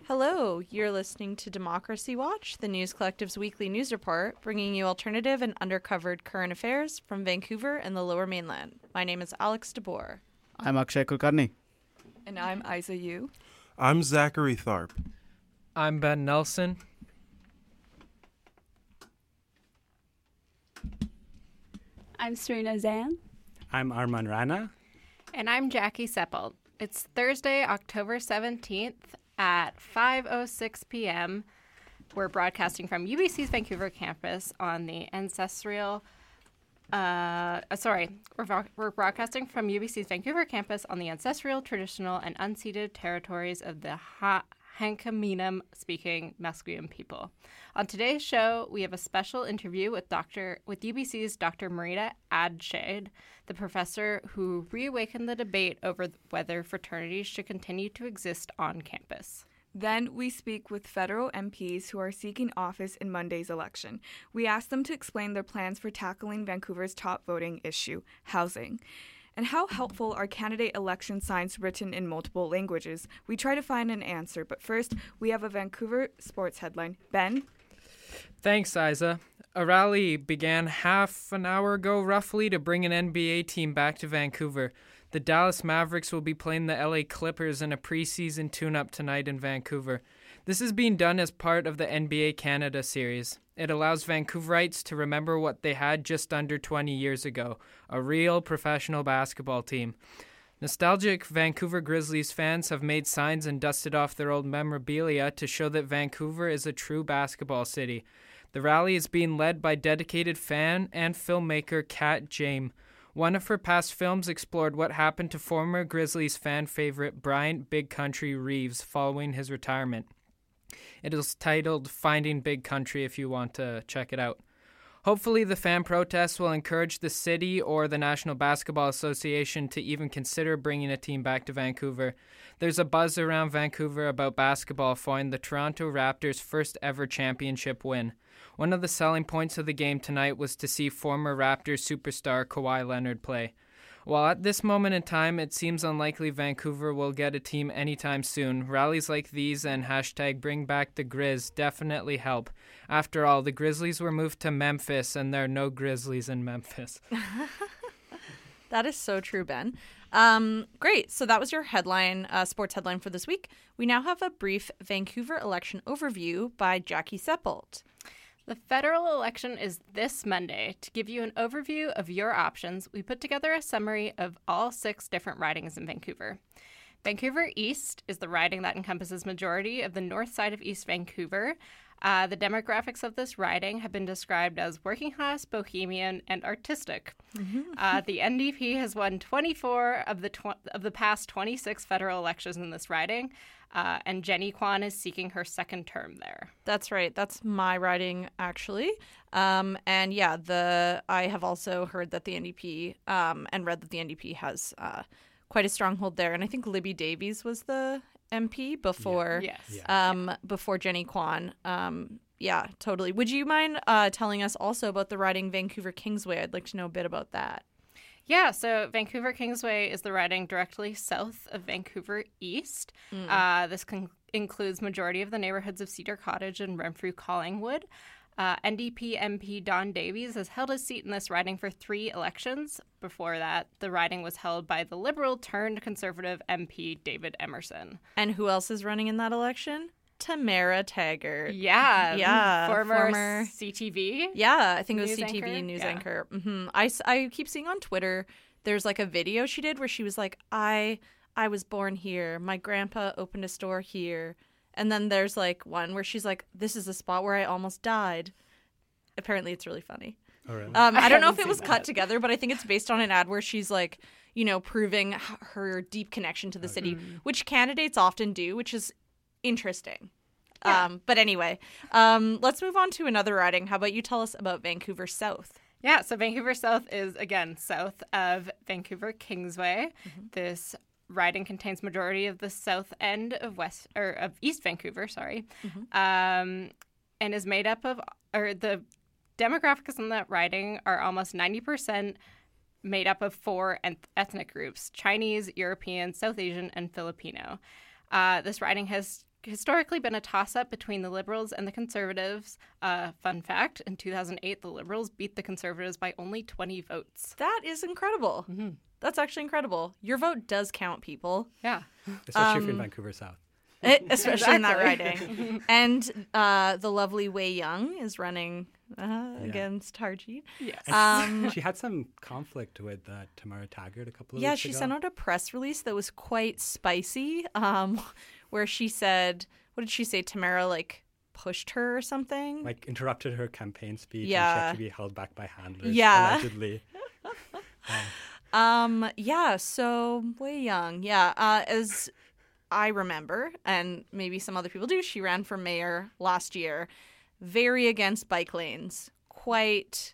Hello, you're listening to Democracy Watch, the News Collective's weekly news report, bringing you alternative and undercovered current affairs from Vancouver and the Lower Mainland. My name is Alex DeBoer. I'm Akshay Kulkarni. And I'm Isa Yu. I'm Zachary Tharp. I'm Ben Nelson. I'm Serena Zan. I'm Arman Rana. And I'm Jackie Seppelt. It's Thursday, October 17th at 5:06 p.m. We're broadcasting from UBC's Vancouver campus on the ancestral... we're broadcasting from UBC's Vancouver campus on the ancestral, traditional, and unceded territories of the Hankaminam-speaking Musqueam people. On today's show, we have a special interview with UBC's Dr. Marita Adshade, the professor who reawakened the debate over whether fraternities should continue to exist on campus. Then we speak with federal MPs who are seeking office in Monday's election. We ask them to explain their plans for tackling Vancouver's top voting issue, housing. And how helpful are candidate election signs written in multiple languages? We try to find an answer, but first, we have a Vancouver sports headline. Ben? Thanks, Isa. A rally began half an hour ago, roughly, to bring an NBA team back to Vancouver. The Dallas Mavericks will be playing the LA Clippers in a preseason tune-up tonight in Vancouver. This is being done as part of the NBA Canada series. It allows Vancouverites to remember what they had just under 20 years ago, a real professional basketball team. Nostalgic Vancouver Grizzlies fans have made signs and dusted off their old memorabilia to show that Vancouver is a true basketball city. The rally is being led by dedicated fan and filmmaker Kat James. One of her past films explored what happened to former Grizzlies fan favorite Bryant Big Country Reeves following his retirement. It is titled Finding Big Country if you want to check it out. Hopefully the fan protests will encourage the city or the National Basketball Association to even consider bringing a team back to Vancouver. There's a buzz around Vancouver about basketball following the Toronto Raptors' first ever championship win. One of the selling points of the game tonight was to see former Raptors superstar Kawhi Leonard play. While at this moment in time it seems unlikely Vancouver will get a team anytime soon, rallies like these and hashtag Bring Back the Grizz definitely help. After all, the Grizzlies were moved to Memphis and there are no Grizzlies in Memphis. That is so true, Ben. Great. So that was your headline, sports headline for this week. We now have a brief Vancouver election overview by Jackie Seppelt. The federal election is this Monday. To give you an overview of your options, we put together a summary of all 6 different ridings in Vancouver. Vancouver East is the riding that encompasses majority of the north side of East Vancouver. The demographics of this riding have been described as working class, bohemian, and artistic. Mm-hmm. The NDP has won 24 of the past 26 federal elections in this riding, and Jenny Kwan is seeking her second term there. That's right. That's my riding, actually. And yeah, I have also heard that the NDP and read that the NDP has quite a stronghold there. And I think Libby Davies was the MP before before Jenny Kwan. Yeah, totally. Would you mind telling us also about the riding Vancouver Kingsway? I'd like to know a bit about that. Yeah, so Vancouver Kingsway is the riding directly south of Vancouver East. This includes majority of the neighborhoods of Cedar Cottage and Renfrew Collingwood. NDP MP Don Davies has held his seat in this riding for 3 elections. Before that, the riding was held by the Liberal-turned-Conservative MP David Emerson. And who else is running in that election? Tamara Taggart. Yeah. Former CTV. Yeah, I think it was news CTV anchor. news Yeah. anchor. Mm-hmm. I keep seeing on Twitter, there's like a video she did where she was like, I was born here. My grandpa opened a store here. And then there's like one where she's like, this is the spot where I almost died. Apparently it's really funny. Oh, really? I don't know if it was cut together, but I think it's based on an ad where she's like, proving her deep connection to the city, which candidates often do, which is interesting. Yeah. But anyway, let's move on to another riding. How about you tell us about Vancouver South? Yeah, so Vancouver South is, again, south of Vancouver Kingsway. Mm-hmm. This riding contains majority of the south end of East Vancouver, and is made up of, the demographics in that riding are almost 90% made up of 4 ethnic groups: Chinese, European, South Asian, and Filipino. This riding has historically been a toss-up between the Liberals and the Conservatives. Fun fact, in 2008, the Liberals beat the Conservatives by only 20 votes. That is incredible. Mm-hmm. That's actually incredible. Your vote does count, people. Yeah. Especially if you're in Vancouver South. Especially in that Exactly. riding. And the lovely Wei Young is running against Harjeet. Yes. She had some conflict with Tamara Taggart a couple of Yeah, weeks she ago. sent out a press release that was quite spicy, where she said, what did she say? Tamara, like, pushed her or something? Like, interrupted her campaign speech and she Yeah. had to be held back by handlers, Yeah. allegedly. So Wei Young, as I remember, and maybe some other people do, she ran for mayor last year, very against bike lanes. Quite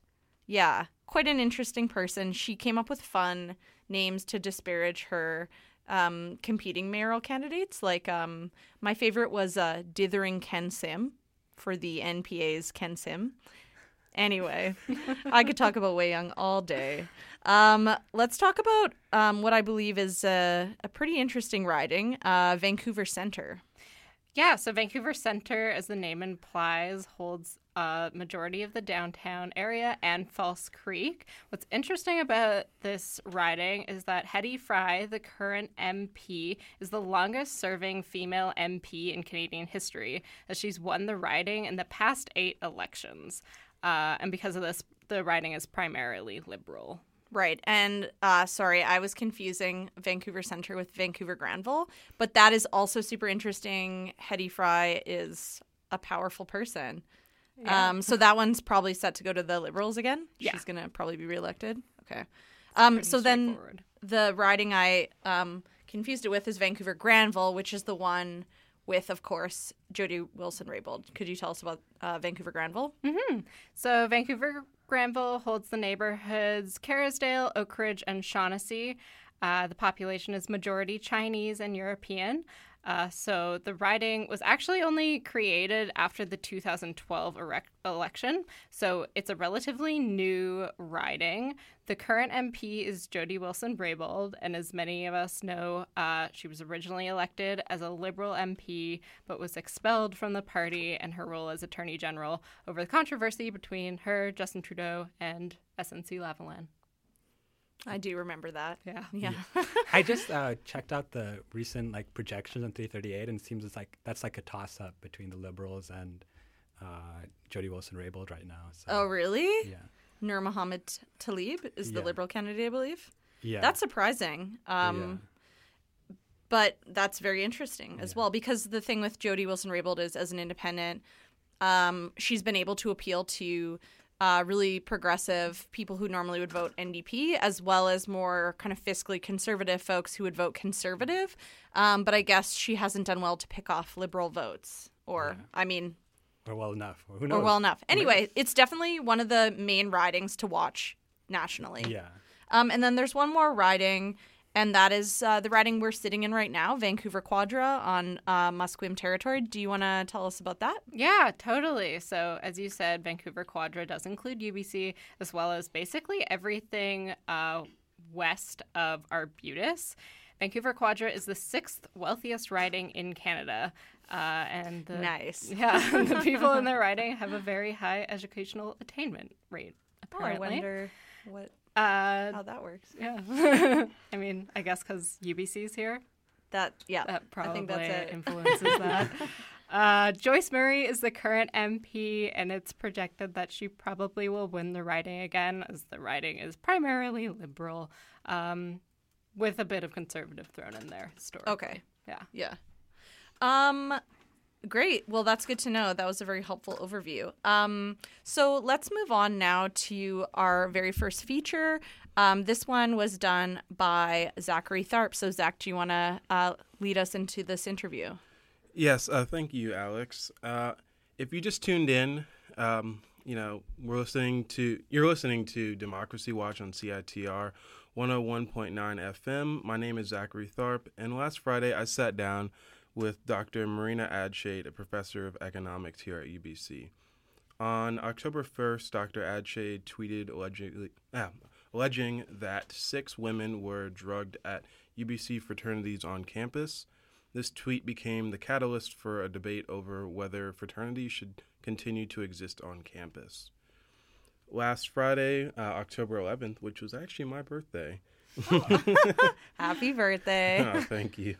an interesting person. She came up with fun names to disparage her competing mayoral candidates. Like, my favorite was Dithering Ken Sim for the NPA's Ken Sim. Anyway, I could talk about Wei Young all day. Let's talk about what I believe is a pretty interesting riding, Vancouver Centre. Yeah, so Vancouver Centre, as the name implies, holds a majority of the downtown area and False Creek. What's interesting about this riding is that Hedy Fry, the current MP, is the longest-serving female MP in Canadian history, as she's won the riding in the past 8 elections. And because of this, the riding is primarily Liberal. Right. And sorry, I was confusing Vancouver Centre with Vancouver Granville, but that is also super interesting. Hedy Fry is a powerful person. Yeah. So that one's probably set to go to the Liberals again. Yeah. She's going to probably be reelected. Okay. Pretty So then straightforward. the riding I confused it with is Vancouver Granville, which is the one with, of course, Jody Wilson-Raybould. Could you tell us about Vancouver Granville? So Vancouver Granville holds the neighborhoods Kerrisdale, Oakridge, and Shaughnessy. The population is majority Chinese and European. So the riding was actually only created after the 2012 election. So it's a relatively new riding. The current MP is Jody Wilson-Raybould, and as many of us know, she was originally elected as a Liberal MP, but was expelled from the party and her role as Attorney General over the controversy between her, Justin Trudeau, and SNC-Lavalin. I do remember that. Yeah. I just checked out the recent projections on 338, and it seems that's a toss-up between the Liberals and Jody Wilson-Raybould right now. So, Oh, really? yeah. Nur Mohammed Tlaib is the Yeah. Liberal candidate, I believe. Yeah. That's surprising. Yeah. But that's very interesting as Yeah. well, because the thing with Jody Wilson-Raybould is, as an independent, she's been able to appeal to really progressive people who normally would vote NDP, as well as more kind of fiscally conservative folks who would vote conservative. But I guess she hasn't done well to pick off Liberal votes, or, Yeah. I mean, Or well enough. Or who knows? or well enough. Anyway, it's definitely one of the main ridings to watch nationally. Yeah. And then there's one more riding, and that is the riding we're sitting in right now, Vancouver Quadra on Musqueam territory. Do you want to tell us about that? Yeah, totally. So, as you said, Vancouver Quadra does include UBC, as well as basically everything west of Arbutus. Vancouver Quadra is the 6th wealthiest riding in Canada. And Nice. Yeah, the people in their riding have a very high educational attainment rate, apparently. I wonder what Uh, how that works. yeah. I mean, I guess because UBC's here. That That probably I think that's it. influences that. Joyce Murray is the current MP, and it's projected that she probably will win the riding again, as the riding is primarily Liberal, with a bit of Conservative thrown in there historically. Okay. Yeah. Great. Well, that's good to know. That was a very helpful overview. So let's move on now to our very first feature. This one was done by Zachary Tharp. So, Zach, do you want to lead us into this interview? Yes, thank you, Alex. If you just tuned in, you're listening to Democracy Watch on CITR 101.9 FM. My name is Zachary Tharp, and last Friday I sat down with Dr. Marina Adshade, a professor of economics here at UBC. On October 1st, Dr. Adshade tweeted alleging that 6 women were drugged at UBC fraternities on campus. This tweet became the catalyst for a debate over whether fraternities should continue to exist on campus. Last Friday, October 11th, which was actually my birthday. Happy birthday. Oh, thank you.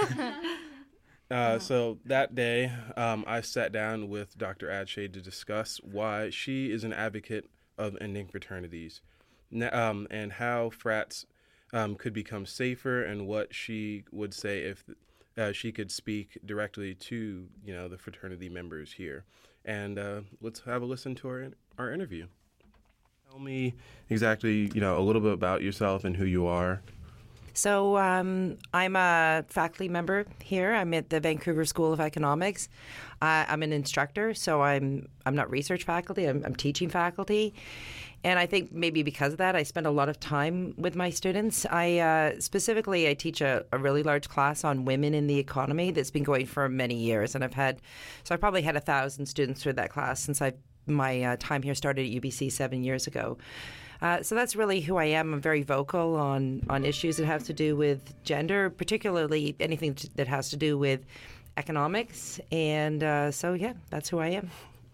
So that day, I sat down with Dr. Adshade to discuss why she is an advocate of ending fraternities, and how frats could become safer, and what she would say if she could speak directly to the fraternity members here. And let's have a listen to our interview. Tell me exactly a little bit about yourself and who you are. So I'm a faculty member here. I'm at the Vancouver School of Economics. I'm an instructor, so I'm not research faculty. I'm teaching faculty. And I think maybe because of that, I spend a lot of time with my students. I teach a really large class on women in the economy that's been going for many years. And I probably had 1,000 students through that class since my time here started at UBC 7 years ago. So that's really who I am. I'm very vocal on issues that have to do with gender, particularly anything that has to do with economics. And so, that's who I am.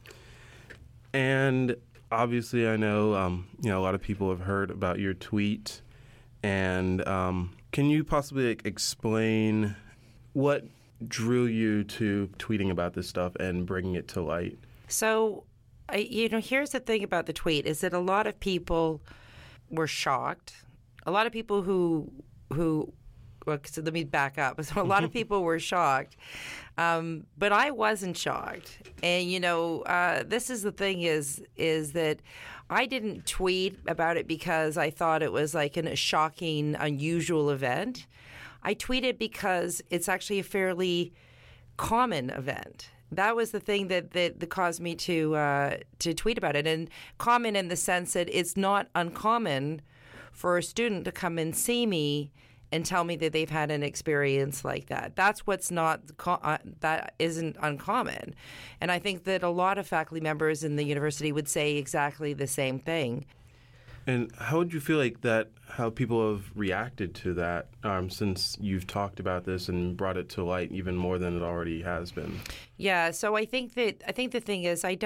And obviously, I know a lot of people have heard about your tweet. And can you possibly explain what drew you to tweeting about this stuff and bringing it to light? So, here's the thing about the tweet is that a lot of people were shocked. A lot of people so let me back up. So a lot of people were shocked, but I wasn't shocked. And this is the thing is that I didn't tweet about it because I thought it was like a shocking, unusual event. I tweeted because it's actually a fairly common event. That was the thing that caused me to tweet about it. And common in the sense that it's not uncommon for a student to come and see me and tell me that they've had an experience like that. That's what's that isn't uncommon. And I think that a lot of faculty members in the university would say exactly the same thing. And how would you feel like how people have reacted to that since you've talked about this and brought it to light even more than it already has been? Yeah, so I think the thing is I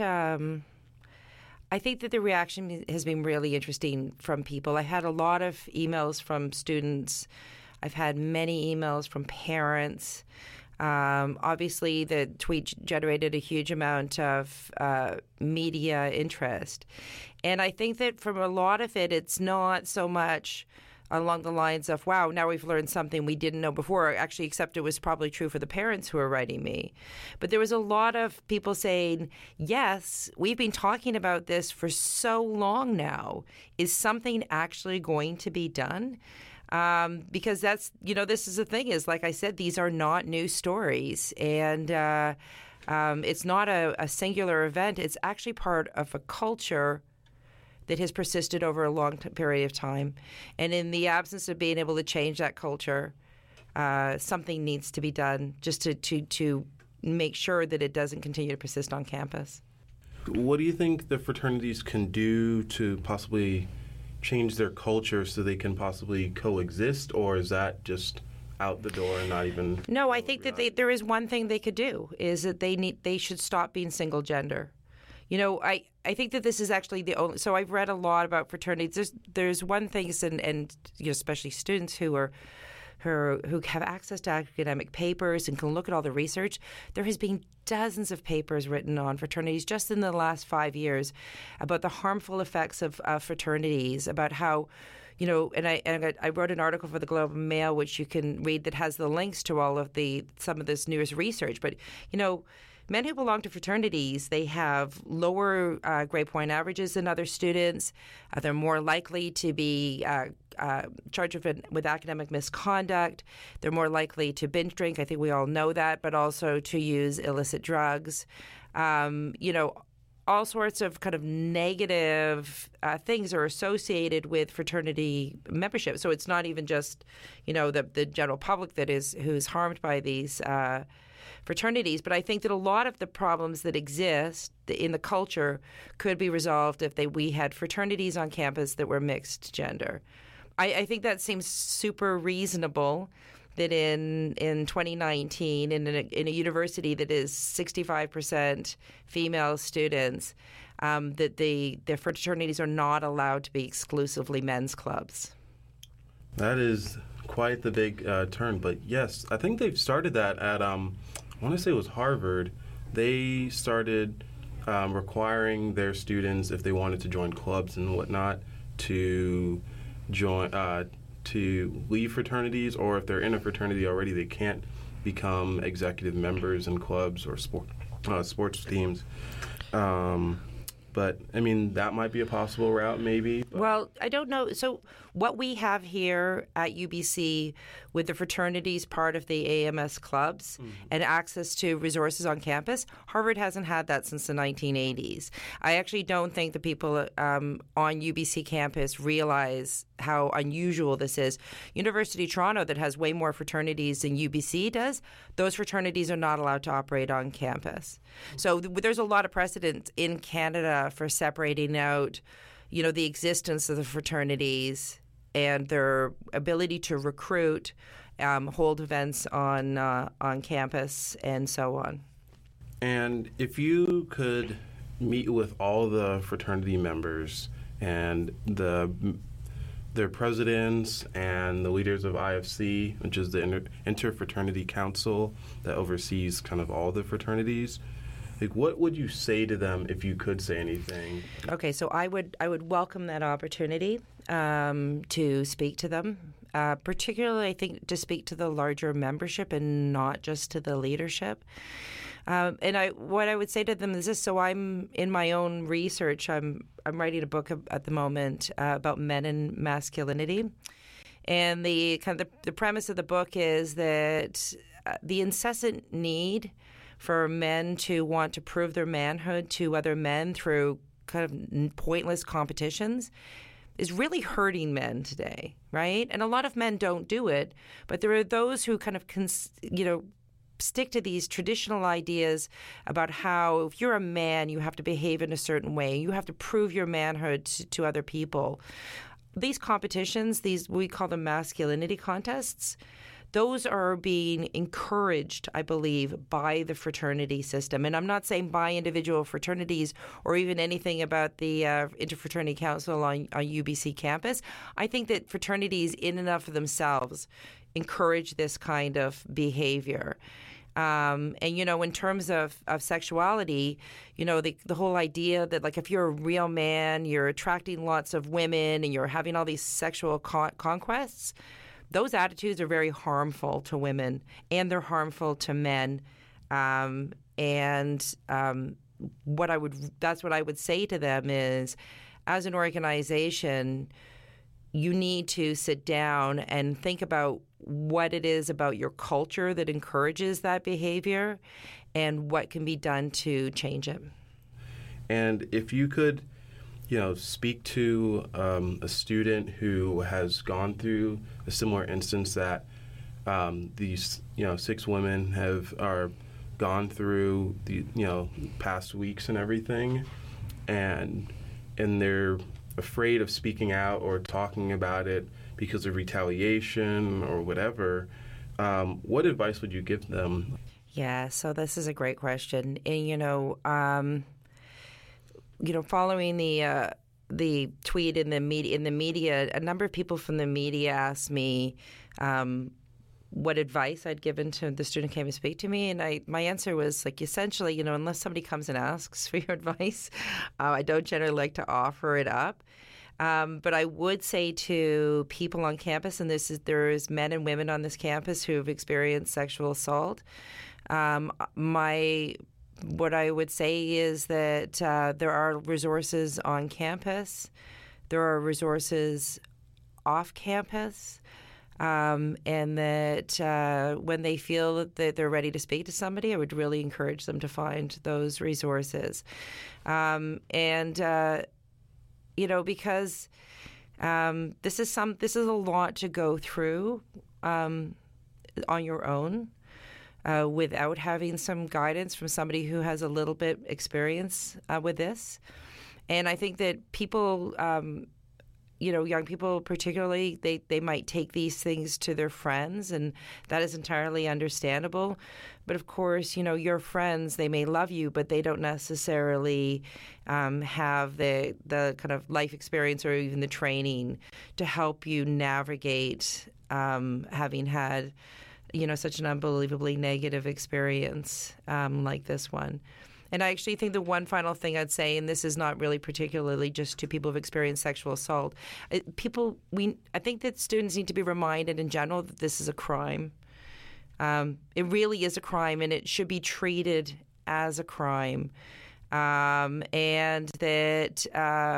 think that the reaction has been really interesting from people. I had a lot of emails from students. I've had many emails from parents. Obviously, the tweet generated a huge amount of media interest. And I think that from a lot of it, it's not so much along the lines of, wow, now we've learned something we didn't know before, actually, except it was probably true for the parents who are writing me. But there was a lot of people saying, yes, we've been talking about this for so long now. Is something actually going to be done? Because that's, this is the thing is, like I said, these are not new stories. And it's not a singular event. It's actually part of a culture that has persisted over a long period of time. And in the absence of being able to change that culture, something needs to be done just to make sure that it doesn't continue to persist on campus. What do you think the fraternities can do to possibly change their culture so they can possibly coexist, or is that just out the door and not even... No, I think that there is one thing they could do, is that they should stop being single gender. I think that this is actually the only... So I've read a lot about fraternities. There's one thing, and especially students who have access to academic papers and can look at all the research. There has been dozens of papers written on fraternities just in the last 5 years about the harmful effects of fraternities, about how... and I wrote an article for the Globe and Mail, which you can read, that has the links to all of some of this newest research. But men who belong to fraternities, they have lower grade point averages than other students. They're more likely to be charged with academic misconduct. They're more likely to binge drink. I think we all know that, but also to use illicit drugs. All sorts of kind of negative things are associated with fraternity membership. So it's not even just, the general public who's harmed by these fraternities. But I think that a lot of the problems that exist in the culture could be resolved if we had fraternities on campus that were mixed gender. I think that seems super reasonable, that in 2019, in a university that is 65% female students, that the fraternities are not allowed to be exclusively men's clubs. That is quite the big turn. But yes, I think they've started that at, I want to say it was Harvard. They started requiring their students, if they wanted to join clubs and whatnot, to join to leave fraternities, or if they're in a fraternity already, they can't become executive members in clubs or sports teams. But, I mean, that might be a possible route, maybe. But. Well, I don't know. So what we have here at UBC with the fraternities part of the AMS clubs and access to resources on campus, Harvard hasn't had that since the 1980s. I actually don't think the people on UBC campus realize how unusual this is. University of Toronto, that has way more fraternities than UBC does, those fraternities are not allowed to operate on campus. So there's a lot of precedent in Canada for separating out, the existence of the fraternities and their ability to recruit, hold events on campus, and so on. And if you could meet with all the fraternity members and their presidents and the leaders of IFC, which is the Interfraternity Council that oversees kind of all the fraternities, like, what would you say to them if you could say anything? Okay, so I would welcome that opportunity to speak to them, particularly I think to speak to the larger membership and not just to the leadership. And what I would say to them is this: so I'm in my own research. I'm writing a book at the moment about men and masculinity, and the premise of the book is that the incessant need for men to want to prove their manhood to other men through kind of pointless competitions is really hurting men today, right? And a lot of men don't do it, but there are those who kind of, stick to these traditional ideas about how if you're a man, you have to behave in a certain way. You have to prove your manhood to other people. These competitions, we call them masculinity contests, those are being encouraged, I believe, by the fraternity system. And I'm not saying by individual fraternities or even anything about the Interfraternity Council on UBC campus. I think that fraternities in and of themselves encourage this kind of behavior. And, in terms of sexuality, the whole idea that, like, if you're a real man, you're attracting lots of women and you're having all these sexual conquests, those attitudes are very harmful to women and they're harmful to men. That's what I would say to them is, as an organization, you need to sit down and think about what it is about your culture that encourages that behavior and what can be done to change it. And if you could, speak to a student who has gone through a similar instance that these, 6 women are gone through the, past weeks and everything, and they're afraid of speaking out or talking about it because of retaliation or whatever, what advice would you give them? Yeah, so this is a great question. And, following the tweet in the media, a number of people from the media asked me what advice I'd given to the student who came to speak to me, and my answer was, like, essentially, unless somebody comes and asks for your advice, I don't generally like to offer it up. But I would say to people on campus, and there's men and women on this campus who have experienced sexual assault. What I would say is that there are resources on campus, there are resources off campus, and that when they feel that they're ready to speak to somebody, I would really encourage them to find those resources. Because this is a lot to go through on your own. Without having some guidance from somebody who has a little bit experience with this. And I think that people, young people particularly, they might take these things to their friends, and that is entirely understandable. But of course, your friends, they may love you, but they don't necessarily have the kind of life experience or even the training to help you navigate having had, such an unbelievably negative experience like this one. And I actually think the one final thing I'd say, and this is not really particularly just to people who've experienced sexual assault, I think that students need to be reminded in general that this is a crime. It really is a crime, and it should be treated as a crime. And that,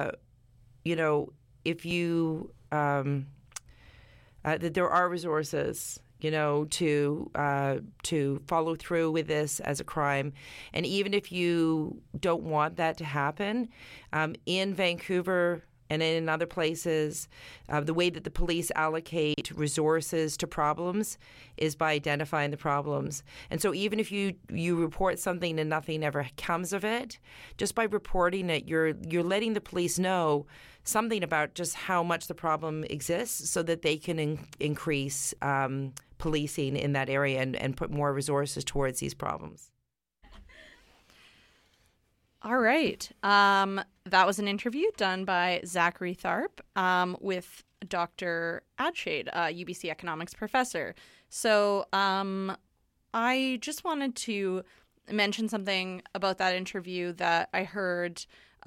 if you, that there are resources to follow through with this as a crime. And even if you don't want that to happen, in Vancouver and in other places, the way that the police allocate resources to problems is by identifying the problems. And so even if you report something and nothing ever comes of it, just by reporting it, you're letting the police know something about just how much the problem exists so that they can increase policing in that area and put more resources towards these problems. All right. That was an interview done by Zachary Tharp with Dr. Adshade, UBC economics professor. So I just wanted to mention something about that interview that I heard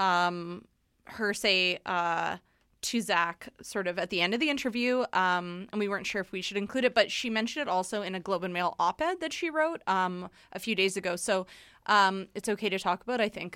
her say to Zach sort of at the end of the interview, and we weren't sure if we should include it, but she mentioned it also in a Globe and Mail op-ed that she wrote a few days ago. So it's okay to talk about, I think.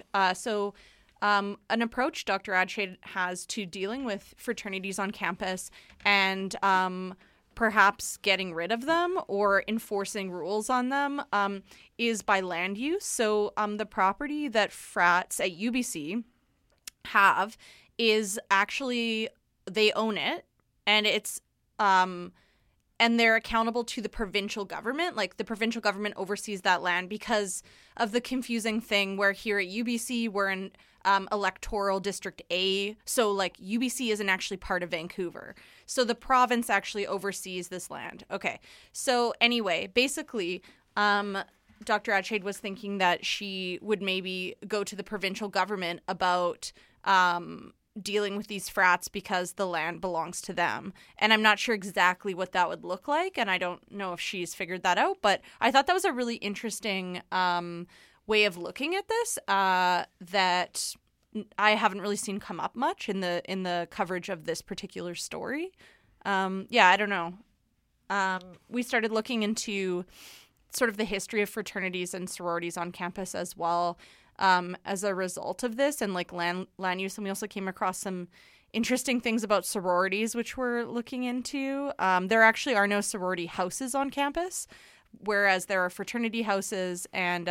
An approach Dr. Adshade has to dealing with fraternities on campus and perhaps getting rid of them or enforcing rules on them is by land use. So the property that frats at UBC have is actually, they own it, and it's and they're accountable to the provincial government. Like, the provincial government oversees that land because of the confusing thing where here at UBC we're in electoral district A, so like UBC isn't actually part of Vancouver, so the province actually oversees this land. Okay, so anyway, basically Dr. Adshade was thinking that she would maybe go to the provincial government about dealing with these frats because the land belongs to them. And I'm not sure exactly what that would look like, and I don't know if she's figured that out, but I thought that was a really interesting way of looking at this that I haven't really seen come up much in the coverage of this particular story. I don't know. We started looking into sort of the history of fraternities and sororities on campus as well, as a result of this, and like land use. And we also came across some interesting things about sororities, which we're looking into. There actually are no sorority houses on campus, whereas there are fraternity houses. And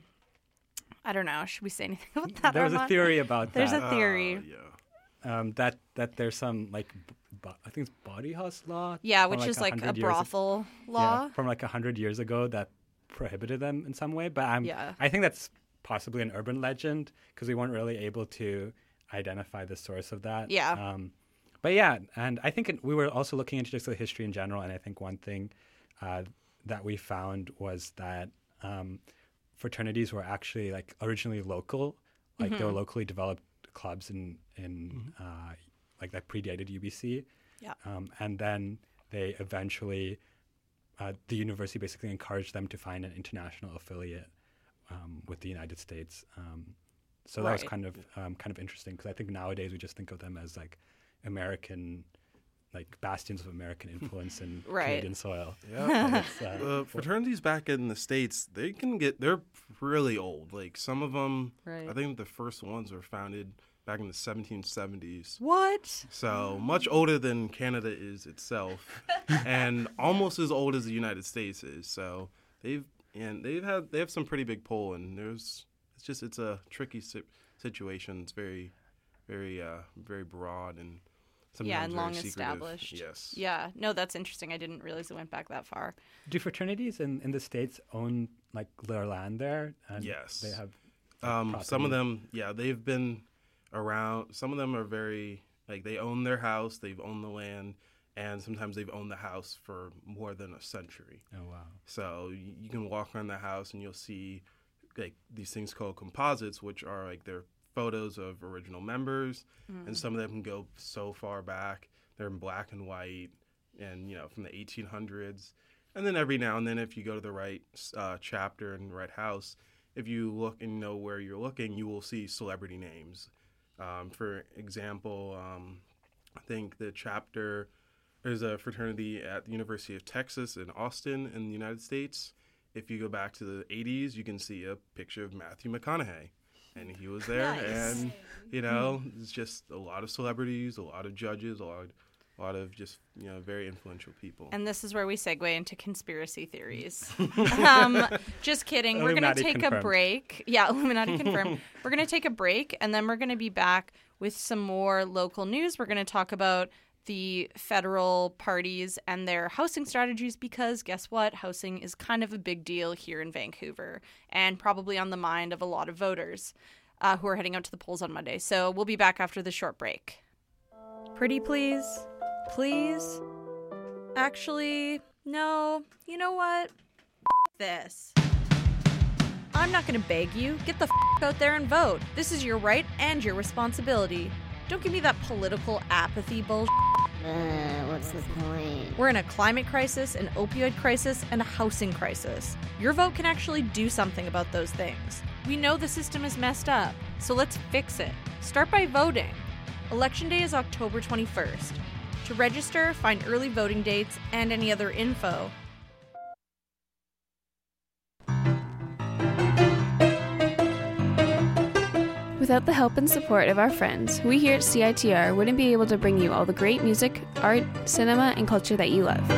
I don't know. Should we say anything about that? There was a theory about There's that. There's a theory. That there's some like I think it's body house law. Yeah, which is like a brothel law from like 100 years ago that prohibited them in some way. But I think that's possibly an urban legend because we weren't really able to identify the source of that. Yeah. And I think we were also looking into just the history in general, and I think one thing that we found was that fraternities were actually like originally local, like they were locally developed clubs in like that predated UBC. Yeah. And then they eventually, the university basically encouraged them to find an international affiliate with the United States. So that was kind of interesting because I think nowadays we just think of them as like American, like bastions of American influence in Canadian soil. Yeah. Fraternities back in the States, they're really old. Like some of them, I think the first ones were founded back in the 1770s. What? So much older than Canada is itself, and almost as old as the United States is. So they have some pretty big pull, and it's a tricky situation. It's very, very, very broad and sometimes and very long secretive. established. Yes. Yeah. No, that's interesting. I didn't realize it went back that far. Do fraternities in the States own like their land there? And yes. They have some of them, they've been around. Some of them are very Like, they own their house, they've owned the land, and sometimes they've owned the house for more than a century. Oh, wow. So you can walk around the house and you'll see like these things called composites, which are like they're photos of original members, and some of them can go so far back. They're in black and white, and from the 1800s. And then every now and then, if you go to the right chapter and the right house, if you look and know where you're looking, you will see celebrity names. For example, I think the chapter, there's a fraternity at the University of Texas in Austin in the United States. If you go back to the 80s, you can see a picture of Matthew McConaughey. And he was there. Nice. And, it's just a lot of celebrities, a lot of judges, a lot of just, very influential people. And this is where we segue into conspiracy theories. Just kidding. We're going to take a break. Yeah, Illuminati confirmed. We're going to take a break, and then we're going to be back with some more local news. We're going to talk about the federal parties and their housing strategies, because guess what? Housing is kind of a big deal here in Vancouver and probably on the mind of a lot of voters who are heading out to the polls on Monday. So we'll be back after this short break. Pretty please? Please? Actually, no. You know what? This. I'm not going to beg you. Get the out there and vote. This is your right and your responsibility. Don't give me that political apathy bullshit. What's the point? We're in a climate crisis, an opioid crisis, and a housing crisis. Your vote can actually do something about those things. We know the system is messed up, so let's fix it. Start by voting. Election Day is October 21st. To register, find early voting dates and any other info. Without the help and support of our friends, we here at CITR wouldn't be able to bring you all the great music, art, cinema, and culture that you love.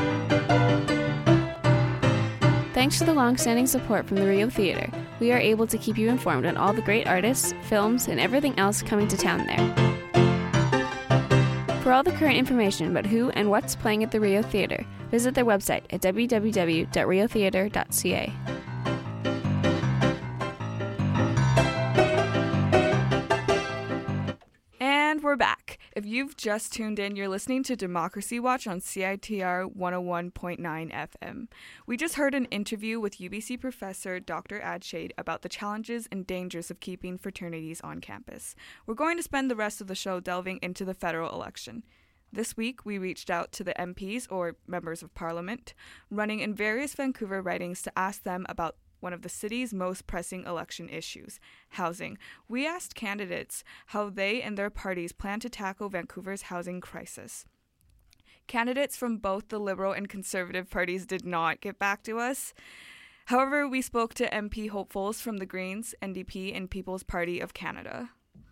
Thanks to the long-standing support from the Rio Theatre, we are able to keep you informed on all the great artists, films, and everything else coming to town there. For all the current information about who and what's playing at the Rio Theatre, visit their website at www.riotheatre.ca. And we're back. If you've just tuned in, you're listening to Democracy Watch on CITR 101.9 FM. We just heard an interview with UBC professor Dr. Adshade about the challenges and dangers of keeping fraternities on campus. We're going to spend the rest of the show delving into the federal election. This week, we reached out to the MPs, or members of parliament, running in various Vancouver ridings to ask them about one of the city's most pressing election issues, housing. We asked candidates how they and their parties plan to tackle Vancouver's housing crisis. Candidates from both the Liberal and Conservative parties did not get back to us. However, we spoke to MP hopefuls from the Greens, NDP, and People's Party of Canada.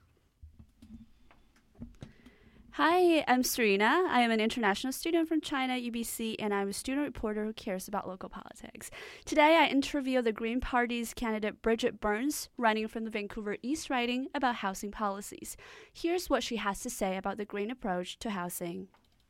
Hi, I'm Serena. I am an international student from China, UBC, and I'm a student reporter who cares about local politics. Today, I interview the Green Party's candidate Bridget Burns, running from the Vancouver East riding, about housing policies. Here's what she has to say about the Green approach to housing.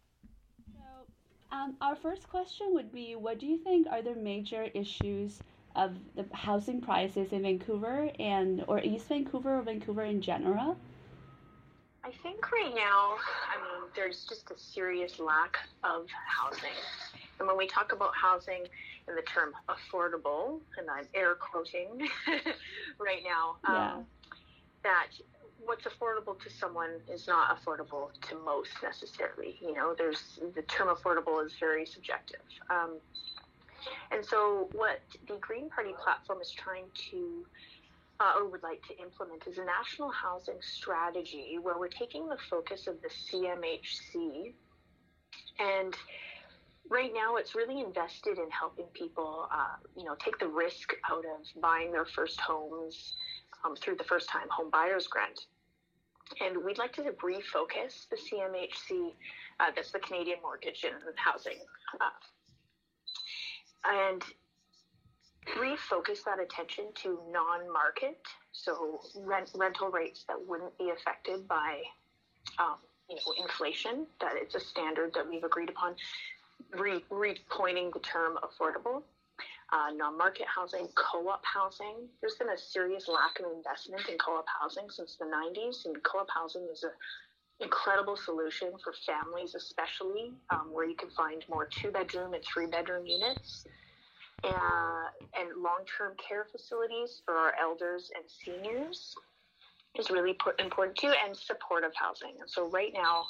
Our first question would be, what do you think are the major issues of the housing prices in Vancouver or East Vancouver or Vancouver in general? I think right now, there's just a serious lack of housing. And when we talk about housing in the term affordable, and I'm air quoting right now, that what's affordable to someone is not affordable to most necessarily. The term affordable is very subjective. And so what the Green Party platform is trying to or would like to implement is a national housing strategy where we're taking the focus of the CMHC, and right now it's really invested in helping people, take the risk out of buying their first homes through the first-time home buyers grant. And we'd like to refocus the CMHC, that's the Canadian Mortgage and Housing, and refocus that attention to non-market, so rental rates that wouldn't be affected by, inflation, that it's a standard that we've agreed upon, repointing the term affordable, non-market housing, co-op housing. There's been a serious lack of investment in co-op housing since the 90s, and co-op housing is incredible solution for families, especially where you can find more 2-bedroom and 3-bedroom units, and long-term care facilities for our elders and seniors is really important too, and supportive housing. And so right now,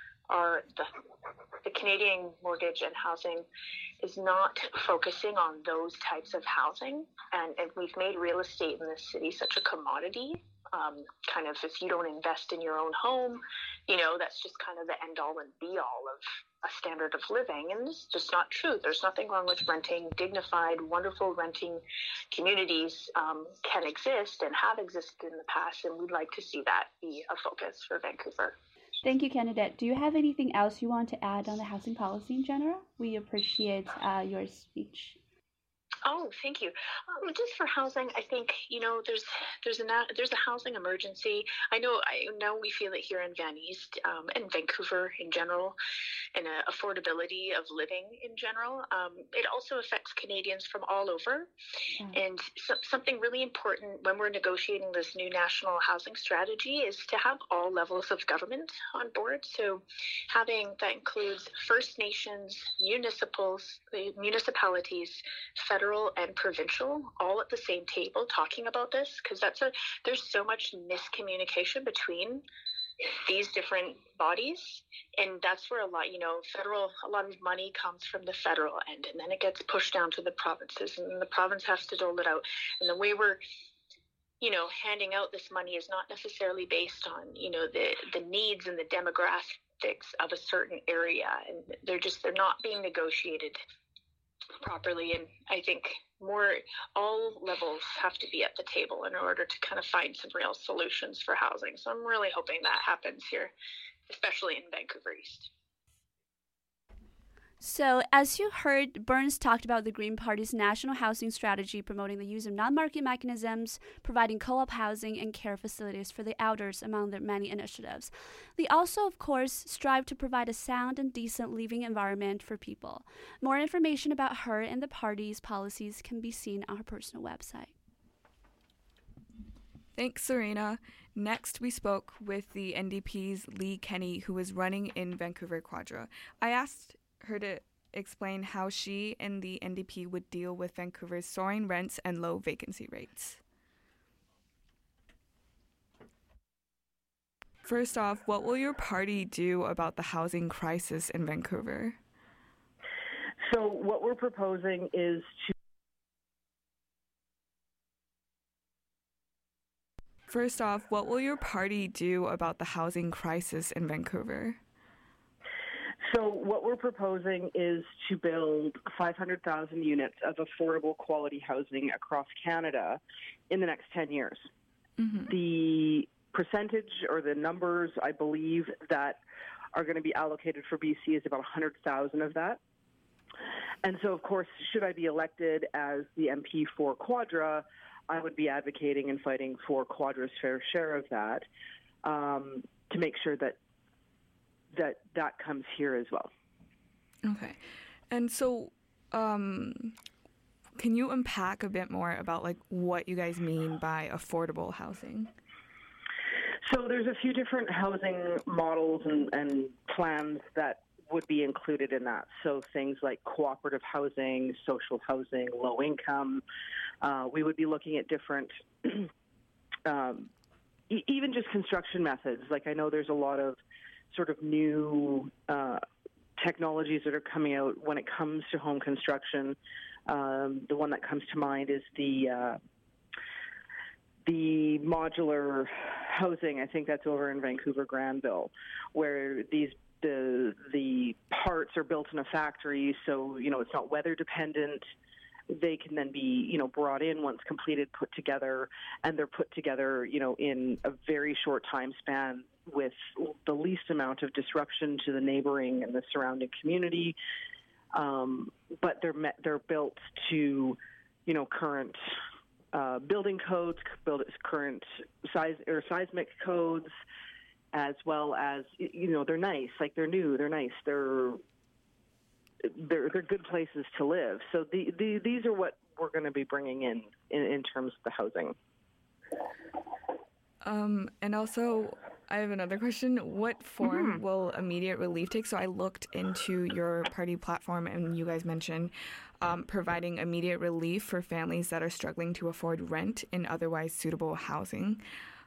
the Canadian Mortgage and Housing is not focusing on those types of housing, and we've made real estate in this city such a commodity. Kind of, if you don't invest in your own home, that's just kind of the end all and be all of a standard of living, and this is just not true. There's nothing wrong with renting. Dignified, wonderful renting communities can exist and have existed in the past, and we'd like to see that be a focus for Vancouver. Thank you, candidate. Do you have anything else you want to add on the housing policy in general? We appreciate your speech. Oh, thank you. Just for housing, I think there's a housing emergency. I know we feel it here in Van East and Vancouver in general, and affordability of living in general. It also affects Canadians from all over, and something really important when we're negotiating this new national housing strategy is to have all levels of government on board. So that includes First Nations, municipalities, federal and provincial, all at the same table talking about this, because there's so much miscommunication between these different bodies, and that's where a lot of money comes from the federal end, and then it gets pushed down to the provinces, and then the province has to dole it out. And the way we're handing out this money is not necessarily based on the needs and the demographics of a certain area, and they're not being negotiated properly. And I think all levels have to be at the table in order to kind of find some real solutions for housing. So I'm really hoping that happens here, especially in Vancouver East. So, as you heard, Burns talked about the Green Party's national housing strategy promoting the use of non-market mechanisms, providing co-op housing and care facilities for the elders among their many initiatives. They also, of course, strive to provide a sound and decent living environment for people. More information about her and the party's policies can be seen on her personal website. Thanks, Serena. Next, we spoke with the NDP's Lee Kenny, who is running in Vancouver Quadra. I asked her to explain how she and the NDP would deal with Vancouver's soaring rents and low vacancy rates. First off, what will your party do about the housing crisis in Vancouver? So what we're proposing is to... First off, what will your party do about the housing crisis in Vancouver? So what we're proposing is to build 500,000 units of affordable quality housing across Canada in the next 10 years. Mm-hmm. The percentage or the numbers, I believe, that are going to be allocated for BC is about 100,000 of that. And so, of course, should I be elected as the MP for Quadra, I would be advocating and fighting for Quadra's fair share of that to make sure that comes here as well. Okay. And so can you unpack a bit more about what you guys mean by affordable housing? So there's a few different housing models and plans that would be included in that. So things like cooperative housing, social housing, low income. We would be looking at different even just construction methods. I know there's a lot of sort of new technologies that are coming out when it comes to home construction. The one that comes to mind is the modular housing. I think that's over in Vancouver Granville, where the parts are built in a factory, so it's not weather dependent. They can then be brought in once completed, put together, and they're put together in a very short time span with the least amount of disruption to the neighboring and the surrounding community. But they're built to current building codes, current seismic codes, as well as they're nice, they're new, they're nice, they're good places to live. So these are what we're going to be bringing in terms of the housing. And also, I have another question. What form will immediate relief take? So I looked into your party platform, and you guys mentioned providing immediate relief for families that are struggling to afford rent in otherwise suitable housing.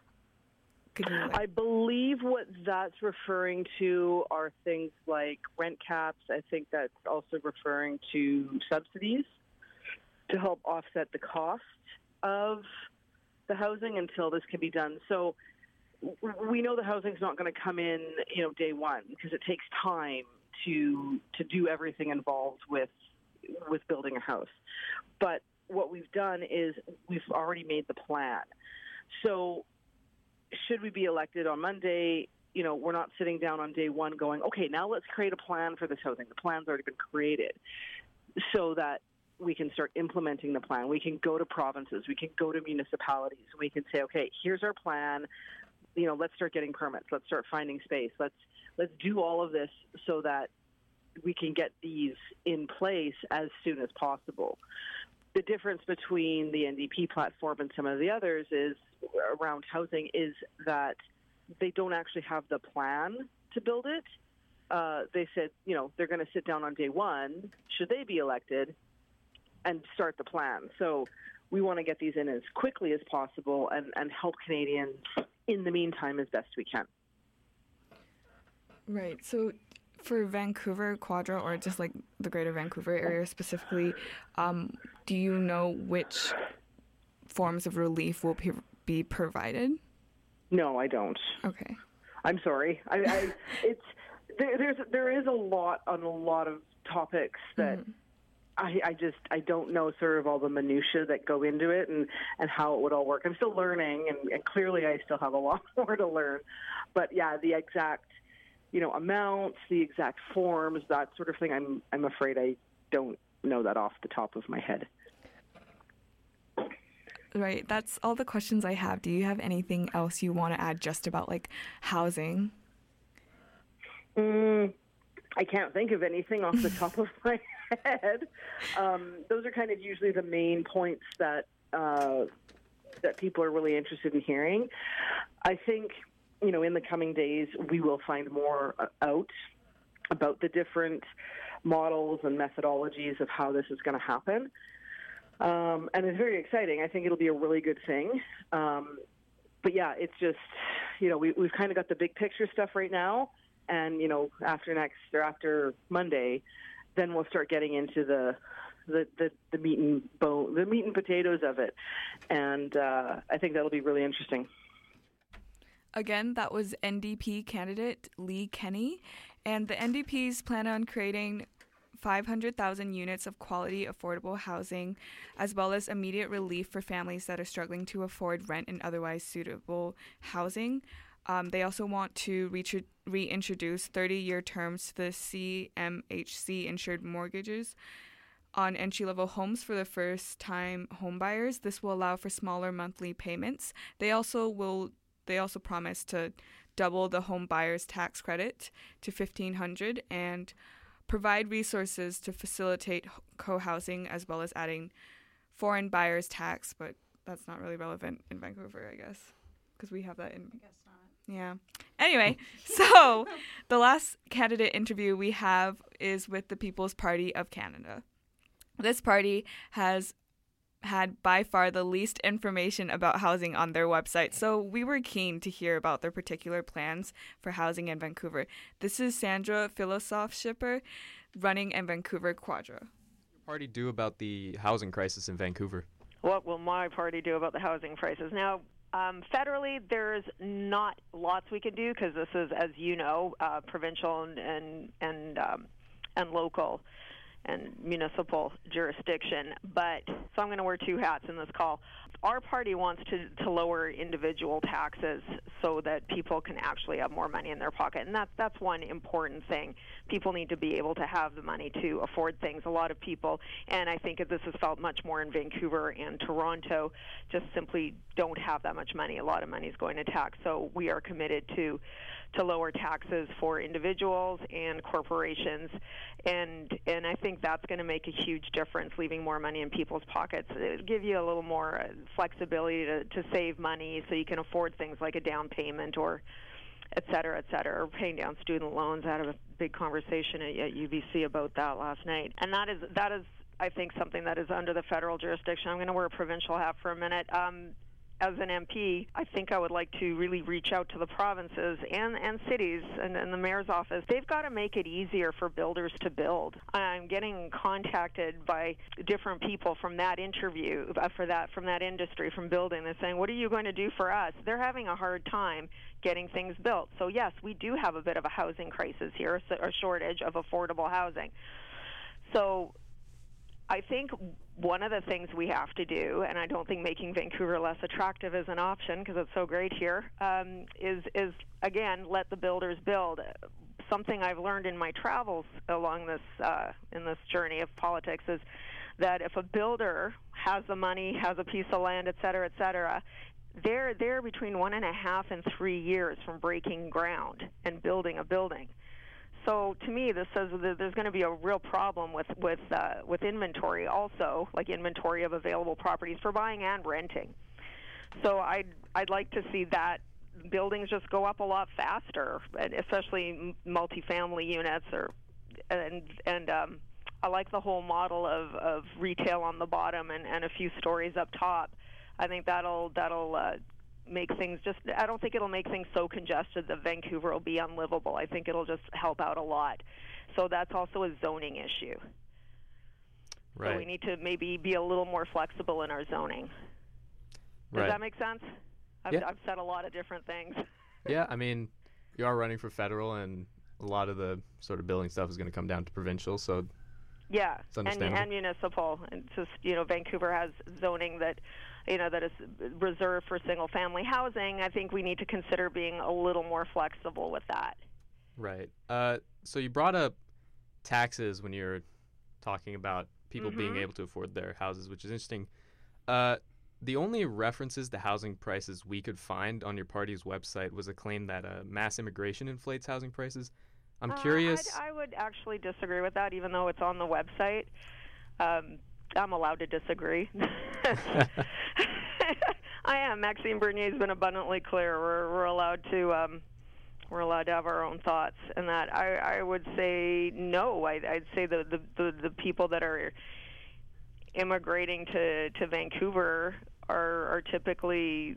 I believe what that's referring to are things like rent caps. I think that's also referring to subsidies to help offset the cost of the housing until this can be done. So we know the housing's not going to come in, day one, because it takes time to do everything involved with building a house. But what we've done is we've already made the plan. So should we be elected on Monday, we're not sitting down on day one going, okay, now let's create a plan for this housing. The plan's already been created so that we can start implementing the plan. We can go to provinces. We can go to municipalities. We can say, okay, here's our plan. Let's start getting permits. Let's start finding space. Let's do all of this so that we can get these in place as soon as possible. The difference between the NDP platform and some of the others is around housing is that they don't actually have the plan to build it. They said, they're going to sit down on day one, should they be elected, and start the plan. So we want to get these in as quickly as possible and help Canadians in the meantime as best we can. Right. So for Vancouver Quadra, or just like the greater Vancouver area specifically, do you know which forms of relief will be provided? No, I don't. Okay. I'm sorry. There is a lot on a lot of topics that I don't know sort of all the minutiae that go into it and how it would all work. I'm still learning, and clearly I still have a lot more to learn. But yeah, the exact amounts, the exact forms, that sort of thing, I'm afraid I don't know that off the top of my head. Right. That's all the questions I have. Do you have anything else you want to add just about housing? I can't think of anything off the top of my head. Those are kind of usually the main points that people are really interested in hearing. I think, in the coming days, we will find more out about the different models and methodologies of how this is going to happen. And it's very exciting. I think it'll be a really good thing. But yeah, it's just, we've kind of got the big picture stuff right now. And, after Monday, then we'll start getting into the meat and potatoes of it. And I think that'll be really interesting. Again, that was NDP candidate Lee Kenny. And the NDPs plan on creating 500,000 units of quality, affordable housing, as well as immediate relief for families that are struggling to afford rent and otherwise suitable housing. They also want to reintroduce 30-year terms to the CMHC insured mortgages on entry-level homes for the first-time homebuyers. This will allow for smaller monthly payments. They also promise to double the home buyers tax credit to $1,500 and provide resources to facilitate co-housing, as well as adding foreign buyers tax, but that's not really relevant in Vancouver, I guess, because we have that in. I guess not. Yeah. Anyway, so the last candidate interview we have is with the People's Party of Canada. This party has had by far the least information about housing on their website, so we were keen to hear about their particular plans for housing in Vancouver. This is Sandra Philosoph-Schipper, running in Vancouver Quadra. What will your party do about the housing crisis in Vancouver? What will my party do about the housing crisis? Now, federally, there's not lots we can do because this is, as you know, provincial and local and municipal jurisdiction. But so I'm going to wear two hats in this call. Our party wants to lower individual taxes so that people can actually have more money in their pocket, and that's one important thing. People need to be able to have the money to afford things. A lot of people, and I think this is felt much more in Vancouver and Toronto, just simply don't have that much money. A lot of money is going to tax, so we are committed to lower taxes for individuals and corporations, and I think that's going to make a huge difference, leaving more money in people's pockets. It'll give you a little more flexibility to save money so you can afford things like a down payment or et cetera, or paying down student loans. I had a big conversation at UBC about that last night. And that is, I think, something that is under the federal jurisdiction. I'm going to wear a provincial hat for a minute. As an MP, I think I would like to really reach out to the provinces and cities and the mayor's office. They've got to make it easier for builders to build. I'm getting contacted by different people from that interview, from that industry, from building. They're saying, what are you going to do for us? They're having a hard time getting things built. So yes, we do have a bit of a housing crisis here, a shortage of affordable housing. So I think one of the things we have to do, and I don't think making Vancouver less attractive is an option because it's so great here, is again, let the builders build. Something I've learned in my travels along this in this journey of politics is that if a builder has the money, has a piece of land, et cetera, they're between 1.5 and 3 years from breaking ground and building a building. So to me, this says that there's going to be a real problem with inventory also, like inventory of available properties for buying and renting. So I'd like to see that buildings just go up a lot faster, and especially multifamily units. I like the whole model of retail on the bottom and a few stories up top. I think that'll make things I don't think it'll make things so congested that Vancouver will be unlivable. I think it'll just help out a lot. So that's also a zoning issue. Right. So we need to maybe be a little more flexible in our zoning. Does that make sense? I've said a lot of different things. Yeah, I mean, you are running for federal, and a lot of the sort of building stuff is going to come down to provincial, so yeah, it's understandable. And municipal. And just, Vancouver has zoning that is reserved for single-family housing. I think we need to consider being a little more flexible with that. Right. So you brought up taxes when you're talking about people being able to afford their houses, which is interesting. The only references to housing prices we could find on your party's website was a claim that mass immigration inflates housing prices. I'm curious. I would actually disagree with that, even though it's on the website. I'm allowed to disagree. I am. Maxime Bernier's been abundantly clear. We're allowed to have our own thoughts, and that I would say no. I'd say the people that are immigrating to Vancouver are typically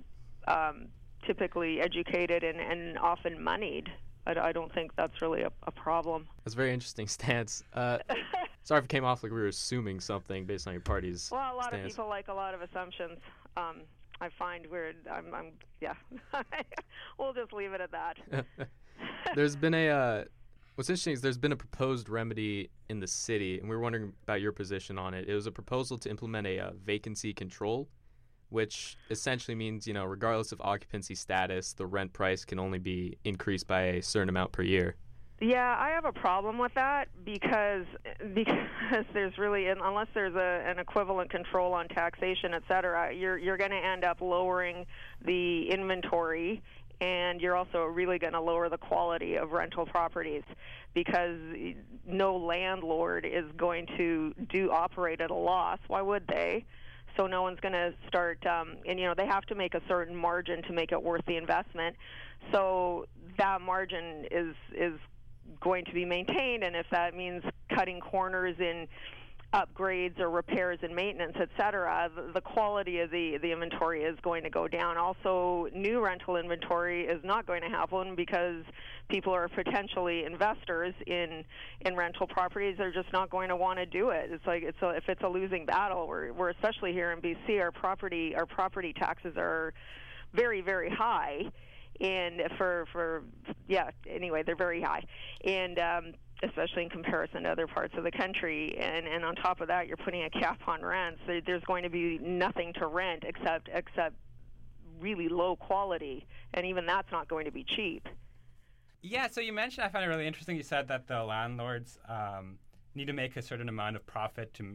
educated and often moneyed. I don't think that's really a problem. That's a very interesting stance. Sorry if it came off like we were assuming something based on your party's Well, a lot stance. of people like a lot of assumptions. I find weird. Yeah. We'll just leave it at that. There's been what's interesting is there's been a proposed remedy in the city, and we were wondering about your position on it. It was a proposal to implement a vacancy control, which essentially means, regardless of occupancy status, the rent price can only be increased by a certain amount per year. Yeah, I have a problem with that because there's really, unless there's an equivalent control on taxation, et cetera, you're going to end up lowering the inventory, and you're also really going to lower the quality of rental properties because no landlord is going to operate at a loss. Why would they? So no one's going to start, they have to make a certain margin to make it worth the investment. So that margin is going to be maintained, and if that means cutting corners in upgrades or repairs and maintenance, et cetera, the quality of the inventory is going to go down. Also, new rental inventory is not going to happen because people are potentially investors in rental properties. They're just not going to want to do it. It's like if it's a losing battle. We're especially here in BC, our property taxes are very, very high. And anyway, they're very high, and especially in comparison to other parts of the country. And on top of that, you're putting a cap on rents. There's going to be nothing to rent except really low quality, and even that's not going to be cheap. Yeah, so you mentioned, I found it really interesting, you said that the landlords need to make a certain amount of profit to,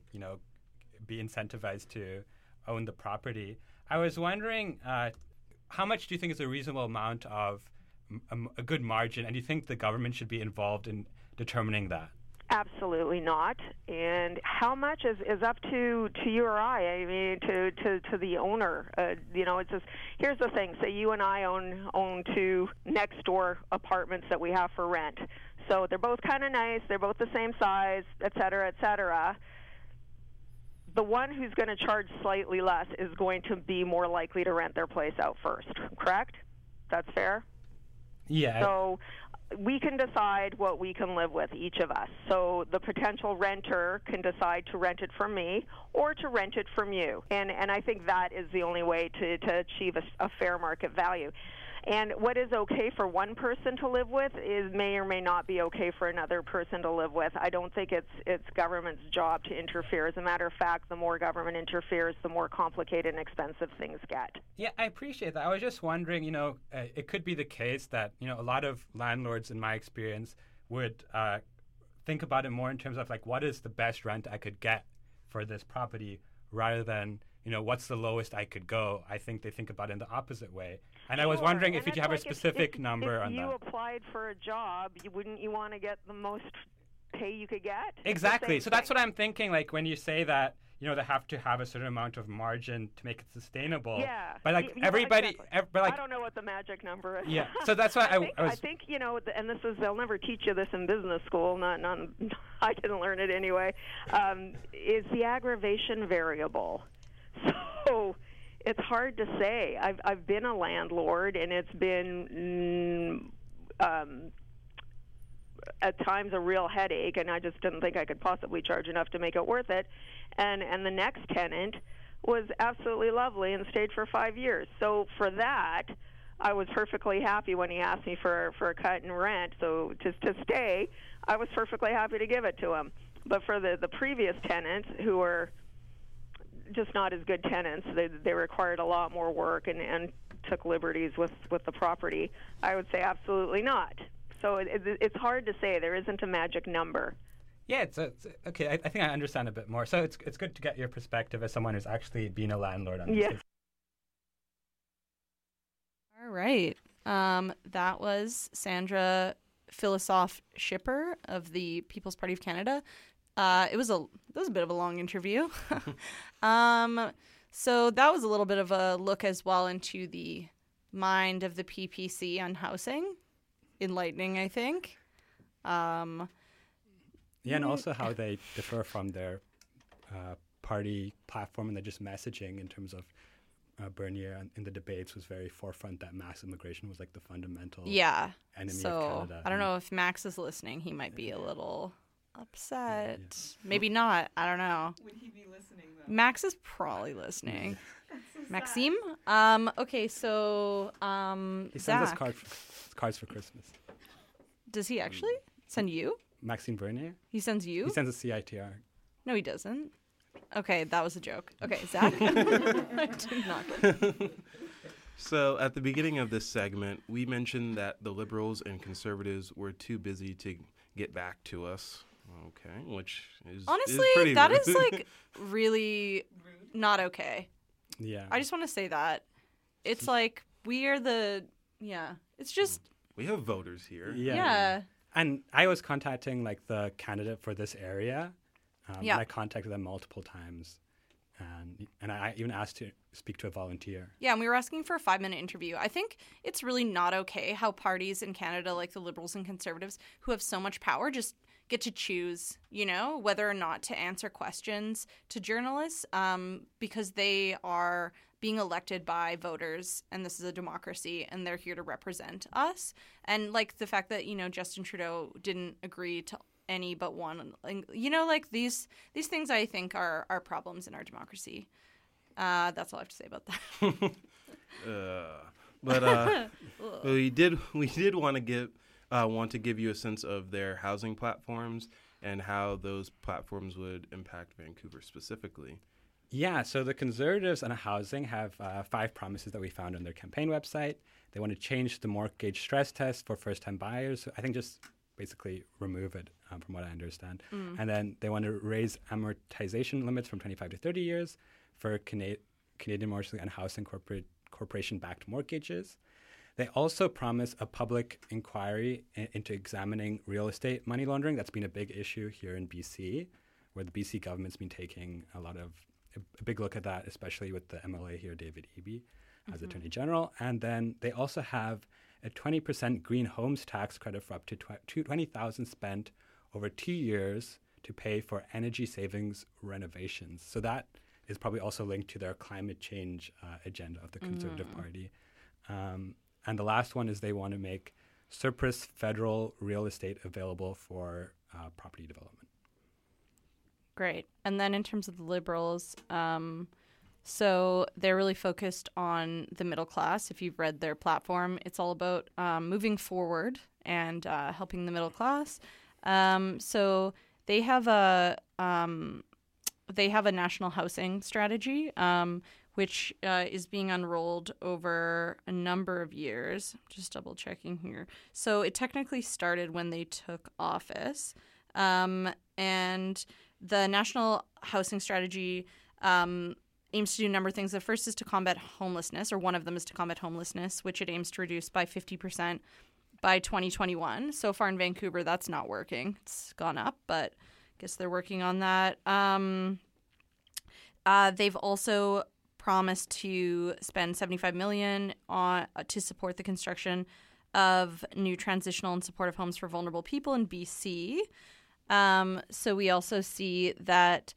be incentivized to own the property. I was wondering, how much do you think is a reasonable amount of a good margin, and do you think the government should be involved in determining that? Absolutely not. And how much is up to you or I mean, to the owner. It's just, here's the thing. Say you and I own two next door apartments that we have for rent. So they're both kind of nice. They're both the same size, et cetera, et cetera. The one who's going to charge slightly less is going to be more likely to rent their place out first. Correct? That's fair? Yeah. So we can decide what we can live with, each of us. So the potential renter can decide to rent it from me or to rent it from you. And I think that is the only way to achieve a fair market value. And what is okay for one person to live with may or may not be okay for another person to live with. I don't think it's government's job to interfere. As a matter of fact, the more government interferes, the more complicated and expensive things get. Yeah, I appreciate that. I was just wondering, it could be the case that, a lot of landlords, in my experience, would think about it more in terms of, like, what is the best rent I could get for this property rather than, what's the lowest I could go. I think they think about it in the opposite way. And I was wondering if you have a specific number on that. If you applied for a job, wouldn't you want to get the most pay you could get? Exactly. So that's what I'm thinking, like, when you say that, they have to have a certain amount of margin to make it sustainable. Yeah. But, like, everybody... Exactly. But, like, I don't know what the magic number is. Yeah. So that's why I think, and they'll never teach you this in business school, not I didn't learn it anyway, is the aggravation variable. So it's hard to say. I've been a landlord, and it's been at times a real headache, and I just didn't think I could possibly charge enough to make it worth it. And the next tenant was absolutely lovely and stayed for 5 years. So for that, I was perfectly happy when he asked me for a cut in rent. So to stay, I was perfectly happy to give it to him. But for the previous tenants, who were just not as good tenants, they required a lot more work and took liberties with the property, I would say absolutely not. So it's hard to say. There isn't a magic number. Yeah, it's okay. I think I understand a bit more. So it's good to get your perspective as someone who's actually been a landlord on this. Yeah. All right. That was Sandra Philosophe Schipper of the People's Party of Canada. It was a bit of a long interview. So that was a little bit of a look as well into the mind of the PPC on housing. Enlightening, I think. Yeah, and also how they differ from their party platform and they're just messaging in terms of Bernier in the debates was very forefront that mass immigration was like the fundamental enemy of Canada. I don't know if Max is listening. He might be a little upset. Yeah. Maybe not. I don't know. Would he be listening, though? Max is probably listening. So Maxime? Okay, so he sends Zach. us cards for Christmas. Does he actually send you? Maxime Bernier? He sends you? He sends a CITR. No, he doesn't. Okay, that was a joke. Okay, Zach? I did not. So at the beginning of this segment, we mentioned that the Liberals and Conservatives were too busy to get back to us. Okay, which is honestly, pretty that rude. is like really not okay. Yeah. I just want to say that. It's like we are it's just... We have voters here. Yeah. And I was contacting like the candidate for this area. And I contacted them multiple times. And I even asked to speak to a volunteer. Yeah, and we were asking for a 5-minute interview. I think it's really not okay how parties in Canada, like the Liberals and Conservatives, who have so much power, just get to choose, whether or not to answer questions to journalists because they are being elected by voters, and this is a democracy, and they're here to represent us. And, like, the fact that, Justin Trudeau didn't agree to any but one, like, these things I think are problems in our democracy. That's all I have to say about that. But we did want to give you a sense of their housing platforms and how those platforms would impact Vancouver specifically. Yeah, so the Conservatives on housing have 5 promises that we found on their campaign website. They want to change the mortgage stress test for first-time buyers. I think just basically remove it, from what I understand. And then they want to raise amortization limits from 25 to 30 years for Canadian mortgage and housing corporation-backed mortgages. They also promise a public inquiry into examining real estate money laundering. That's been a big issue here in BC, where the BC government's been taking a big look at that, especially with the MLA here, David Eby, as Attorney General. And then they also have a 20% green homes tax credit for up to $20,000 spent over 2 years to pay for energy savings renovations. So that is probably also linked to their climate change agenda of the Conservative Party. And the last one is they want to make surplus federal real estate available for property development. Great. And then in terms of the Liberals, so they're really focused on the middle class. If you've read their platform, it's all about moving forward and helping the middle class. So they have a national housing strategy, which is being unrolled over a number of years. Just double checking here. So it technically started when they took office, and the national housing strategy aims to do a number of things. The first is to combat homelessness, or one of them is to combat homelessness, which it aims to reduce by 50% by 2021. So far in Vancouver, that's not working. It's gone up, but I guess they're working on that. They've also promised to spend $75 million to support the construction of new transitional and supportive homes for vulnerable people in BC. So we also see that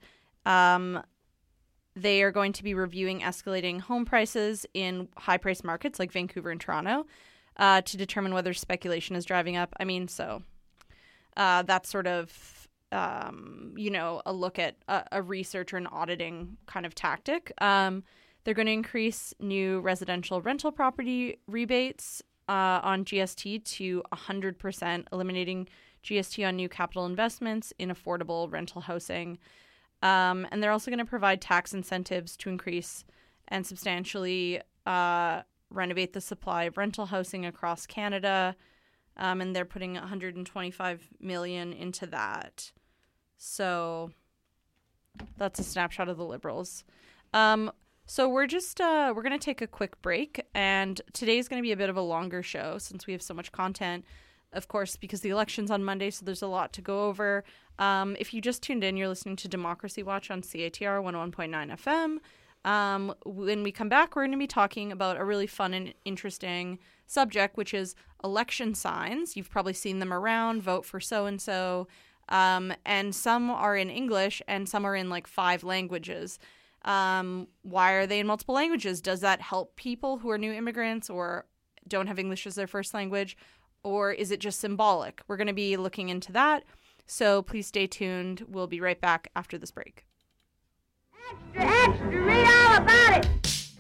they are going to be reviewing escalating home prices in high-priced markets like Vancouver and Toronto to determine whether speculation is driving up. I mean, so that's sort of, a look at a research or an auditing kind of tactic. They're going to increase new residential rental property rebates on GST to 100%, eliminating GST on new capital investments in affordable rental housing. And they're also going to provide tax incentives to increase and substantially renovate the supply of rental housing across Canada. And they're putting $125 million into that. So that's a snapshot of the Liberals. So we're going to take a quick break. And today's going to be a bit of a longer show since we have so much content. Of course, because the election's on Monday, so there's a lot to go over. If you just tuned in, you're listening to Democracy Watch on CITR 101.9 FM. When we come back, we're going to be talking about a really fun and interesting subject, which is election signs. You've probably seen them around, vote for so-and-so. And some are in English and some are in like 5 languages. Why are they in multiple languages? Does that help people who are new immigrants or don't have English as their first language? Or is it just symbolic? We're going to be looking into that. So please stay tuned. We'll be right back after this break. Extra, read all about it!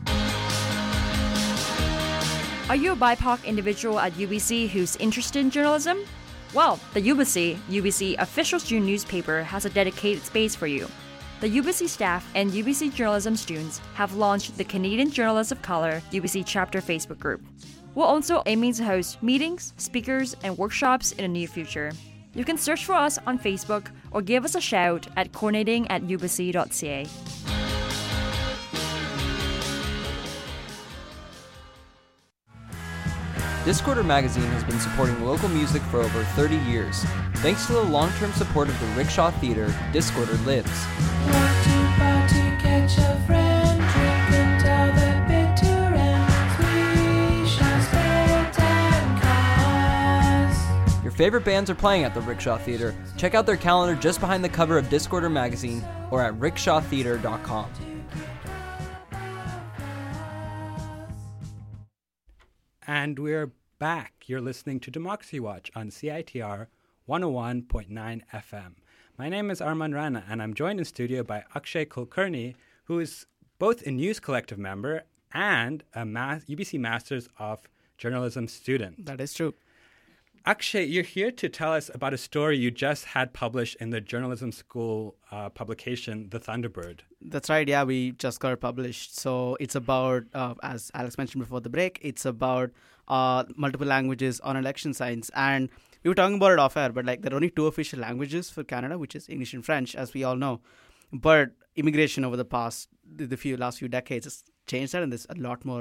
Are you a BIPOC individual at UBC who's interested in journalism? Well, the UBC official student newspaper has a dedicated space for you. The UBC staff and UBC journalism students have launched the Canadian Journalists of Color UBC chapter Facebook group. We're also aiming to host meetings, speakers, and workshops in the near future. You can search for us on Facebook or give us a shout at coordinating@ubc.ca. Discorder Magazine has been supporting local music for over 30 years. Thanks to the long-term support of the Rickshaw Theatre, Discorder lives. Your favorite bands are playing at the Rickshaw Theatre. Check out their calendar just behind the cover of Discorder Magazine or at rickshawtheatre.com. And we're back. You're listening to Democracy Watch on CITR 101.9 FM. My name is Arman Rana, and I'm joined in studio by Akshay Kulkarni, who is both a News Collective member and a UBC Masters of Journalism student. That is true. Akshay, you're here to tell us about a story you just had published in the journalism school publication, The Thunderbird. That's right. Yeah, we just got it published. So it's about, as Alex mentioned before the break, it's about multiple languages on election signs. And we were talking about it off air, but like there are only 2 official languages for Canada, which is English and French, as we all know. But immigration over the last few decades has changed that, and there's a lot more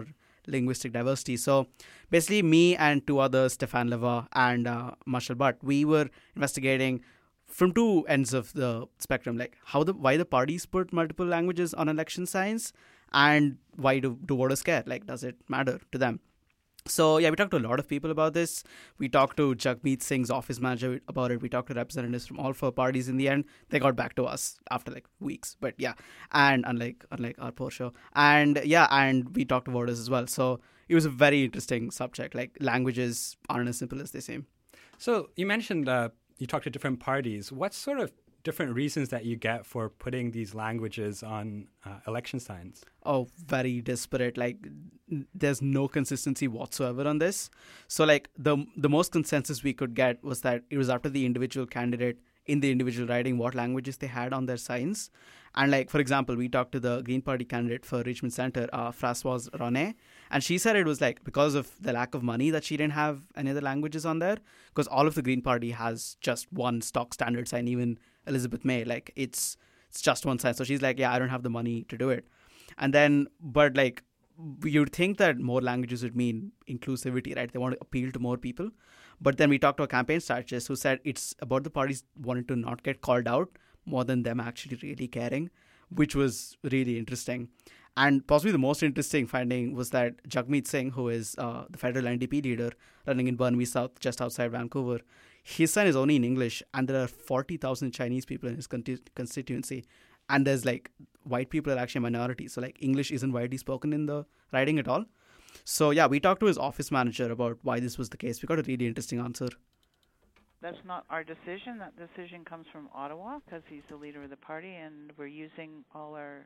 linguistic diversity. So basically, me and two others, Stefan Leva and Marshall Butt, we were investigating from two ends of the spectrum, like why the parties put multiple languages on election signs, and why do voters care? Like, does it matter to them? So, yeah, we talked to a lot of people about this. We talked to Jagmeet Singh's office manager about it. We talked to representatives from all four parties. In the end, they got back to us after like weeks. But yeah, and unlike our poor show. And yeah, and we talked to voters as well. So it was a very interesting subject. Like, languages aren't as simple as they seem. So you mentioned you talked to different parties. What sort of different reasons that you get for putting these languages on election signs? Oh, very disparate. Like, there's no consistency whatsoever on this. So, like, the most consensus we could get was that it was up to the individual candidate in the individual riding what languages they had on their signs. And, like, for example, we talked to the Green Party candidate for Richmond Center, Françoise Ronay, and she said it was, like, because of the lack of money that she didn't have any other languages on there, because all of the Green Party has just one stock standard sign, even Elizabeth May, like, it's just one sign. So she's like, yeah, I don't have the money to do it. And then, but, like, you'd think that more languages would mean inclusivity, right? They want to appeal to more people. But then we talked to a campaign strategist who said it's about the parties wanting to not get called out more than them actually really caring, which was really interesting. And possibly the most interesting finding was that Jagmeet Singh, who is the federal NDP leader running in Burnaby South, just outside Vancouver, his sign is only in English, and there are 40,000 Chinese people in his constituency. And there's, like, white people are actually a minority. So, like, English isn't widely spoken in the riding at all. So, yeah, we talked to his office manager about why this was the case. We got a really interesting answer. That's not our decision. That decision comes from Ottawa because he's the leader of the party, and we're using all our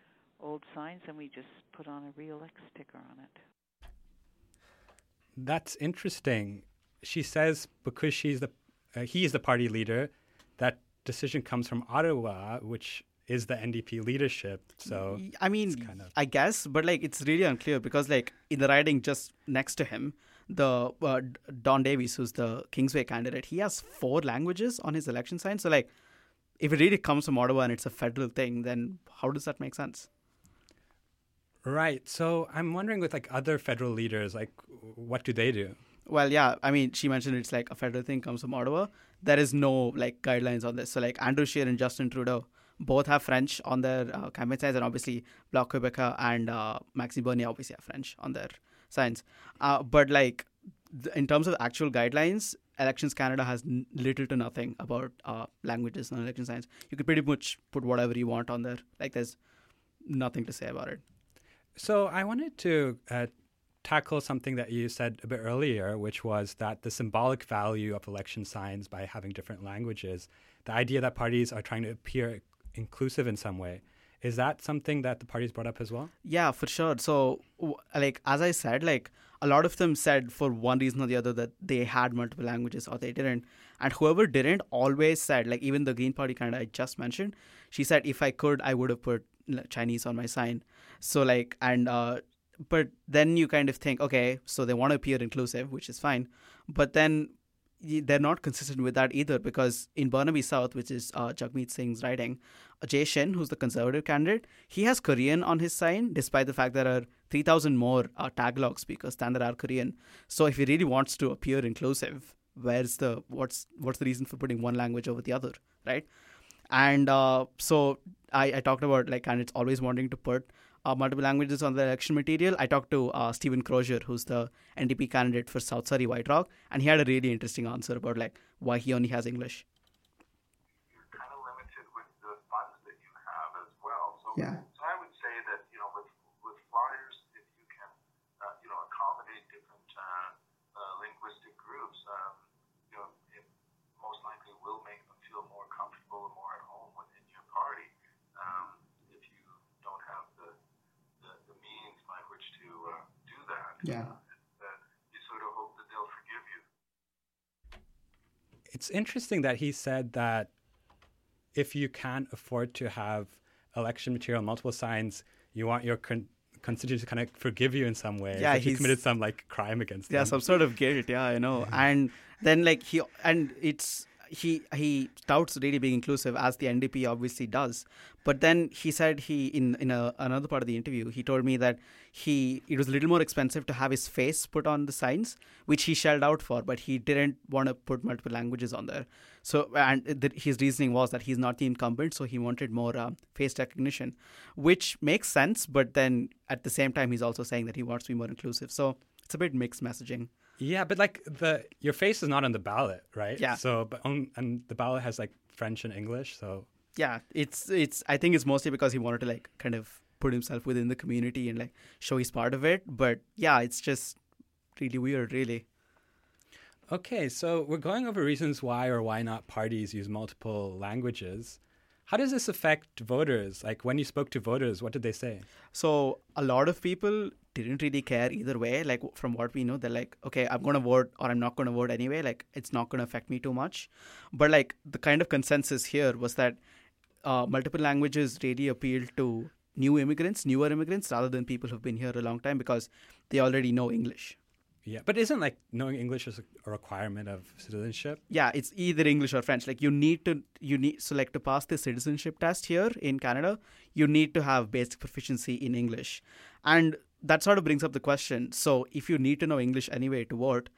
old signs, and we just put on a real X sticker on it. That's interesting. She says because he is the party leader, that decision comes from Ottawa, which is the NDP leadership. So I mean, I guess, but, like, it's really unclear because, like, in the riding just next to him, the Don Davies, who's the Kingsway candidate, he has 4 languages on his election sign. So, like, if it really comes from Ottawa and it's a federal thing, then how does that make sense? Right. So I'm wondering with, like, other federal leaders, like, what do they do? Well, yeah, I mean, she mentioned it's like a federal thing comes from Ottawa. There is no, like, guidelines on this. So, like, Andrew Scheer and Justin Trudeau both have French on their campaign signs, and obviously Bloc Québécois and Maxime Bernier obviously have French on their signs. But, like, in terms of actual guidelines, Elections Canada has little to nothing about languages on election signs. You could pretty much put whatever you want on there. Like, there's nothing to say about it. So I wanted to tackle something that you said a bit earlier, which was that the symbolic value of election signs by having different languages, the idea that parties are trying to appear inclusive in some way. Is that something that the parties brought up as well? Yeah, for sure. So, like, as I said, like, a lot of them said for one reason or the other that they had multiple languages or they didn't. And whoever didn't always said, like, even the Green Party candidate I just mentioned, she said, if I could, I would have put Chinese on my sign. So, like, and but then you kind of think, okay, so they want to appear inclusive, which is fine. But then they're not consistent with that either, because in Burnaby South, which is Jagmeet Singh's riding, Jay Shin, who's the Conservative candidate, he has Korean on his sign, despite the fact there are 3,000 more Tagalog speakers than there are Korean. So if he really wants to appear inclusive, what's the reason for putting one language over the other, right? And so I talked about, like, candidates always wanting to put multiple languages on the election material. I talked to Stephen Crozier, who's the NDP candidate for South Surrey White Rock, and he had a really interesting answer about, like, why he only has English. You're kind of limited with the funds that you have as well. So, Yeah. So I would say that, you know, with flyers, if you can, you know, accommodate different linguistic groups, you know, it most likely will make them feel more comfortable and more at home within your party. If you don't have the means by which to do that, Yeah. You sort of hope that they'll forgive you. It's interesting that he said that if you can't afford to have election material on multiple signs, you want your constituents to kind of forgive you in some way. Yeah, if you committed some, like, crime against them. Yeah, some sort of guilt. Yeah, I know. And then, like, he touts really being inclusive, as the NDP obviously does. But then he said in another part of the interview, he told me that it was a little more expensive to have his face put on the signs, which he shelled out for, but he didn't want to put multiple languages on there. So, and his reasoning was that he's not the incumbent, so he wanted more face recognition, which makes sense. But then at the same time, he's also saying that he wants to be more inclusive. So it's a bit mixed messaging. Yeah, but like your face is not on the ballot, right? Yeah. So, and the ballot has like French and English, so. Yeah, it's. I think it's mostly because he wanted to like kind of put himself within the community and like show he's part of it. But yeah, it's just really weird, really. Okay, so we're going over reasons why or why not parties use multiple languages. How does this affect voters? Like when you spoke to voters, what did they say? So a lot of people didn't really care either way. Like from what we know, they're like, okay, I'm going to vote or I'm not going to vote anyway. Like it's not going to affect me too much. But like the kind of consensus here was that multiple languages really appeal to newer immigrants, rather than people who've been here a long time because they already know English. Yeah, but isn't like knowing English is a requirement of citizenship? Yeah, it's either English or French. Like you need so like to pass the citizenship test here in Canada, you need to have basic proficiency in English. And that sort of brings up the question. So if you need to know English anyway to vote,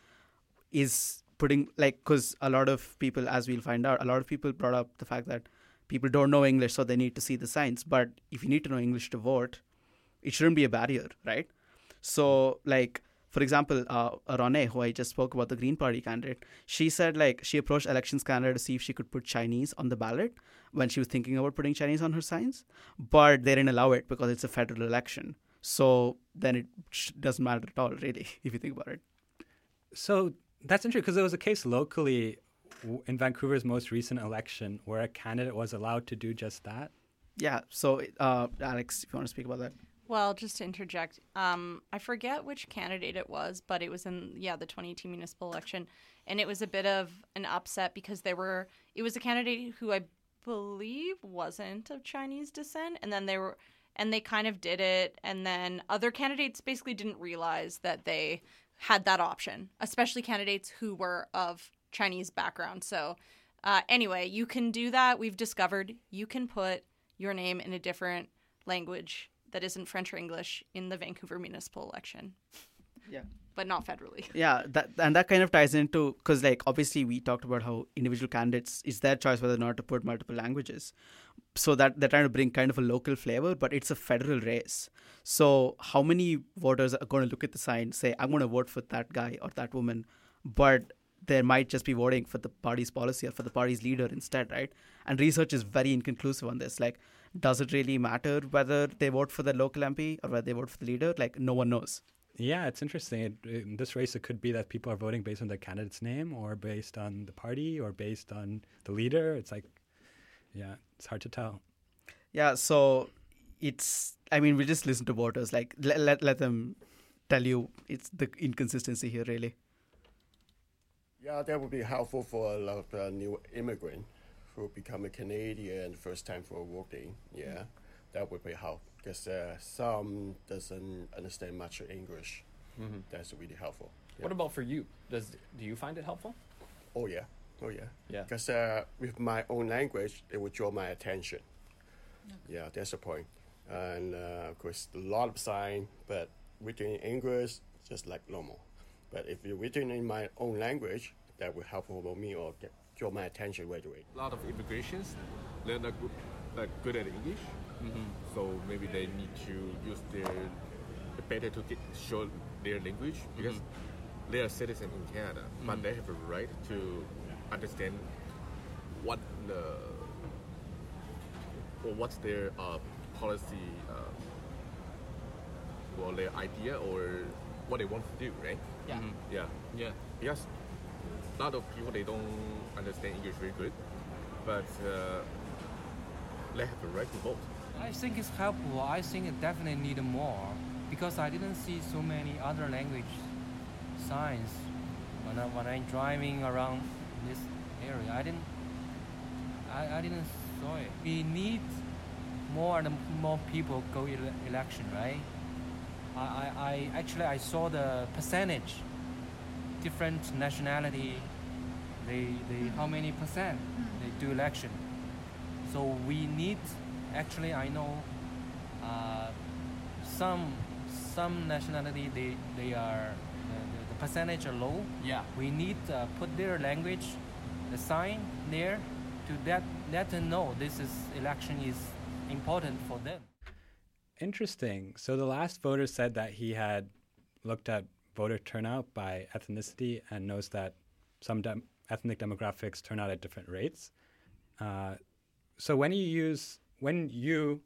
is putting like, because a lot of people, as we'll find out, a lot of people brought up the fact that people don't know English, so they need to see the signs. But if you need to know English to vote, it shouldn't be a barrier, right? So like, for example, Rone, who I just spoke about, the Green Party candidate, she said like she approached Elections Canada to see if she could put Chinese on the ballot when she was thinking about putting Chinese on her signs, but they didn't allow it because it's a federal election. So then it doesn't matter at all, really, if you think about it. So that's interesting because there was a case locally in Vancouver's most recent election where a candidate was allowed to do just that. Yeah. So, Alex, if you want to speak about that. Well, just to interject, I forget which candidate it was, but it was in, the 2018 municipal election. And it was a bit of an upset because it was a candidate who I believe wasn't of Chinese descent. And then they kind of did it. And then other candidates basically didn't realize that they had that option, especially candidates who were of Chinese background. So anyway, you can do that. We've discovered you can put your name in a different language that isn't French or English in the Vancouver municipal election. Yeah. But not federally. Yeah, that kind of ties into, because like obviously we talked about how individual candidates, it's their choice whether or not to put multiple languages. So that they're trying to bring kind of a local flavor, but it's a federal race. So how many voters are going to look at the sign, say, I'm going to vote for that guy or that woman, but they might just be voting for the party's policy or for the party's leader instead, right? And research is very inconclusive on this. Like, does it really matter whether they vote for the local MP or whether they vote for the leader? Like, no one knows. Yeah, it's interesting. In this race, it could be that people are voting based on the candidate's name or based on the party or based on the leader. It's like, yeah, it's hard to tell. Yeah, so we'll just listen to voters. Like, let them tell you it's the inconsistency here, really. Yeah, that would be helpful for a lot of new immigrants who become a Canadian first time for voting. Yeah, that would be helpful because some doesn't understand much English. Mm-hmm. That's really helpful. Yeah. What about for you? Do you find it helpful? Oh yeah. Yeah. Because with my own language, it would draw my attention. Okay. Yeah, that's the point. And of course, a lot of sign, but written in English, just like normal. But if you're written in my own language, that will help for me or draw my attention right away. A lot of immigrations, they're not good at English, so maybe they need to use better to show their language because they are citizens in Canada, but they have a right to understand what's their policy or their idea or what they want to do, right? Yeah. Yeah. Because a lot of people, they don't understand English very good, but they have the right to vote. I think it's helpful. I think it definitely need more because I didn't see so many other language signs when I'm driving around this area. I didn't saw it. We need more and more people go election, right? I saw the percentage, different nationality they how many percent they do election. So we need, actually I know some nationality they are the percentage are low. Yeah. We need put their language, the sign there to let them know this is election is important for them. Interesting. So the last voter said that he had looked at voter turnout by ethnicity and knows that some ethnic demographics turn out at different rates. So when you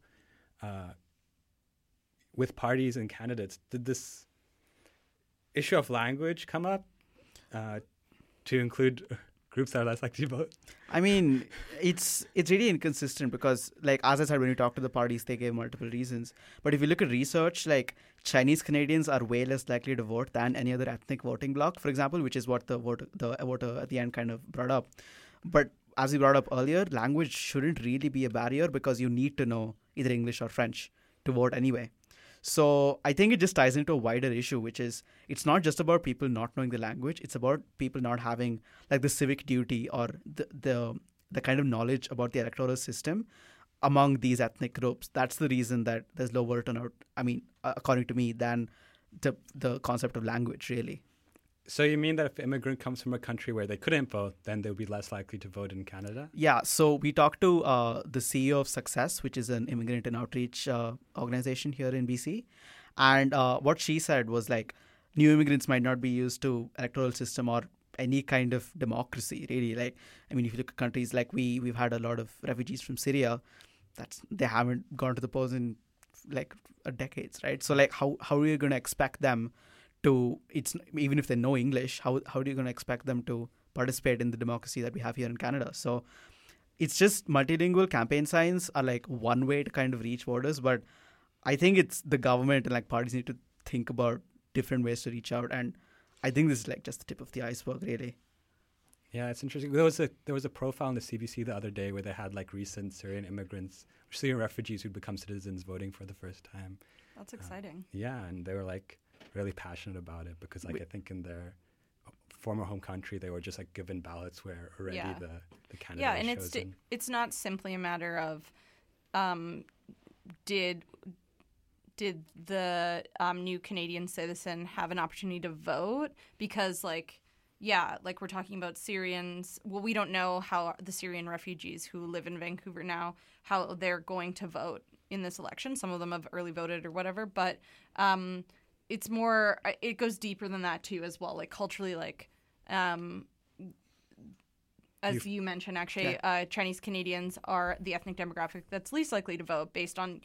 with parties and candidates, did this issue of language come up to include groups that are less likely to vote? I mean, it's really inconsistent because, like, as I said, when you talk to the parties, they gave multiple reasons. But if you look at research, like, Chinese Canadians are way less likely to vote than any other ethnic voting bloc, for example, which is what the voter at the end kind of brought up. But as we brought up earlier, language shouldn't really be a barrier because you need to know either English or French to vote anyway. So I think it just ties into a wider issue, which is it's not just about people not knowing the language. It's about people not having like the civic duty or the kind of knowledge about the electoral system among these ethnic groups. That's the reason that there's lower turnout, I mean, according to me, than the concept of language, really. So you mean that if an immigrant comes from a country where they couldn't vote, then they'll be less likely to vote in Canada? Yeah, so we talked to the CEO of Success, which is an immigrant and outreach organization here in BC. And what she said was like, new immigrants might not be used to electoral system or any kind of democracy, really. Like, I mean, if you look at countries like we've had a lot of refugees from Syria, they haven't gone to the polls in like decades, right? So like, how are you going to expect them to, even if they know English, how are you going to expect them to participate in the democracy that we have here in Canada? So it's just multilingual campaign signs are like one way to kind of reach voters, but I think it's the government and like parties need to think about different ways to reach out, and I think this is like just the tip of the iceberg, really. Yeah, it's interesting. There was a profile on the CBC the other day where they had like recent Syrian immigrants, Syrian refugees who become citizens voting for the first time. That's exciting. Yeah, and they were like really passionate about it because like I think in their former home country they were just like given ballots where already the candidate yeah, and was chosen. It's not simply a matter of did the new Canadian citizen have an opportunity to vote, because like we're talking about Syrians. Well, we don't know how the Syrian refugees who live in Vancouver now, how they're going to vote in this election. Some of them have early voted or whatever, but it's more, it goes deeper than that too as well. Like culturally, like, as you mentioned, actually, Chinese Canadians are the ethnic demographic that's least likely to vote based on,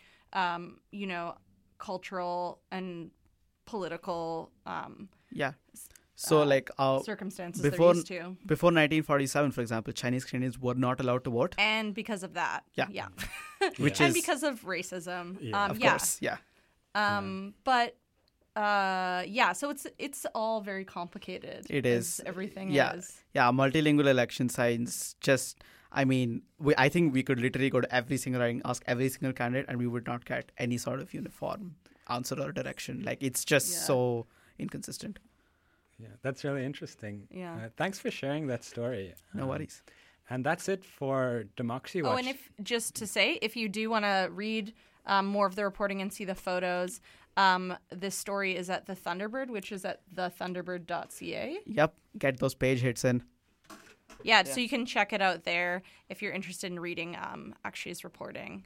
cultural and political, So circumstances before, they're used to. Before 1947, for example, Chinese Canadians were not allowed to vote. And because of that. Yeah. And because of racism. Of course, yeah. But so it's all very complicated. It is. Everything is. Yeah, multilingual election signs just, I mean, I think we could literally go to every single riding, ask every single candidate, and we would not get any sort of uniform answer or direction. Like, it's just so inconsistent. Yeah, that's really interesting. Yeah. Thanks for sharing that story. No worries. And that's it for Democracy Watch. Oh, and if you do want to read more of the reporting and see the photos, this story is at The Thunderbird, which is at thethunderbird.ca. Yep, get those page hits in. Yeah, so you can check it out there if you're interested in reading Akshay's reporting.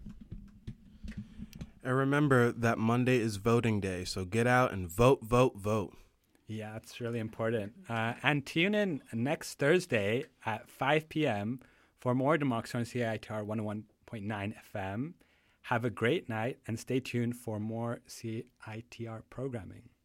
And remember that Monday is voting day, so get out and vote, vote, vote. Yeah, that's really important. And tune in next Thursday at 5 p.m. for more Democracy on CITR 101.9 FM. Have a great night and stay tuned for more CITR programming.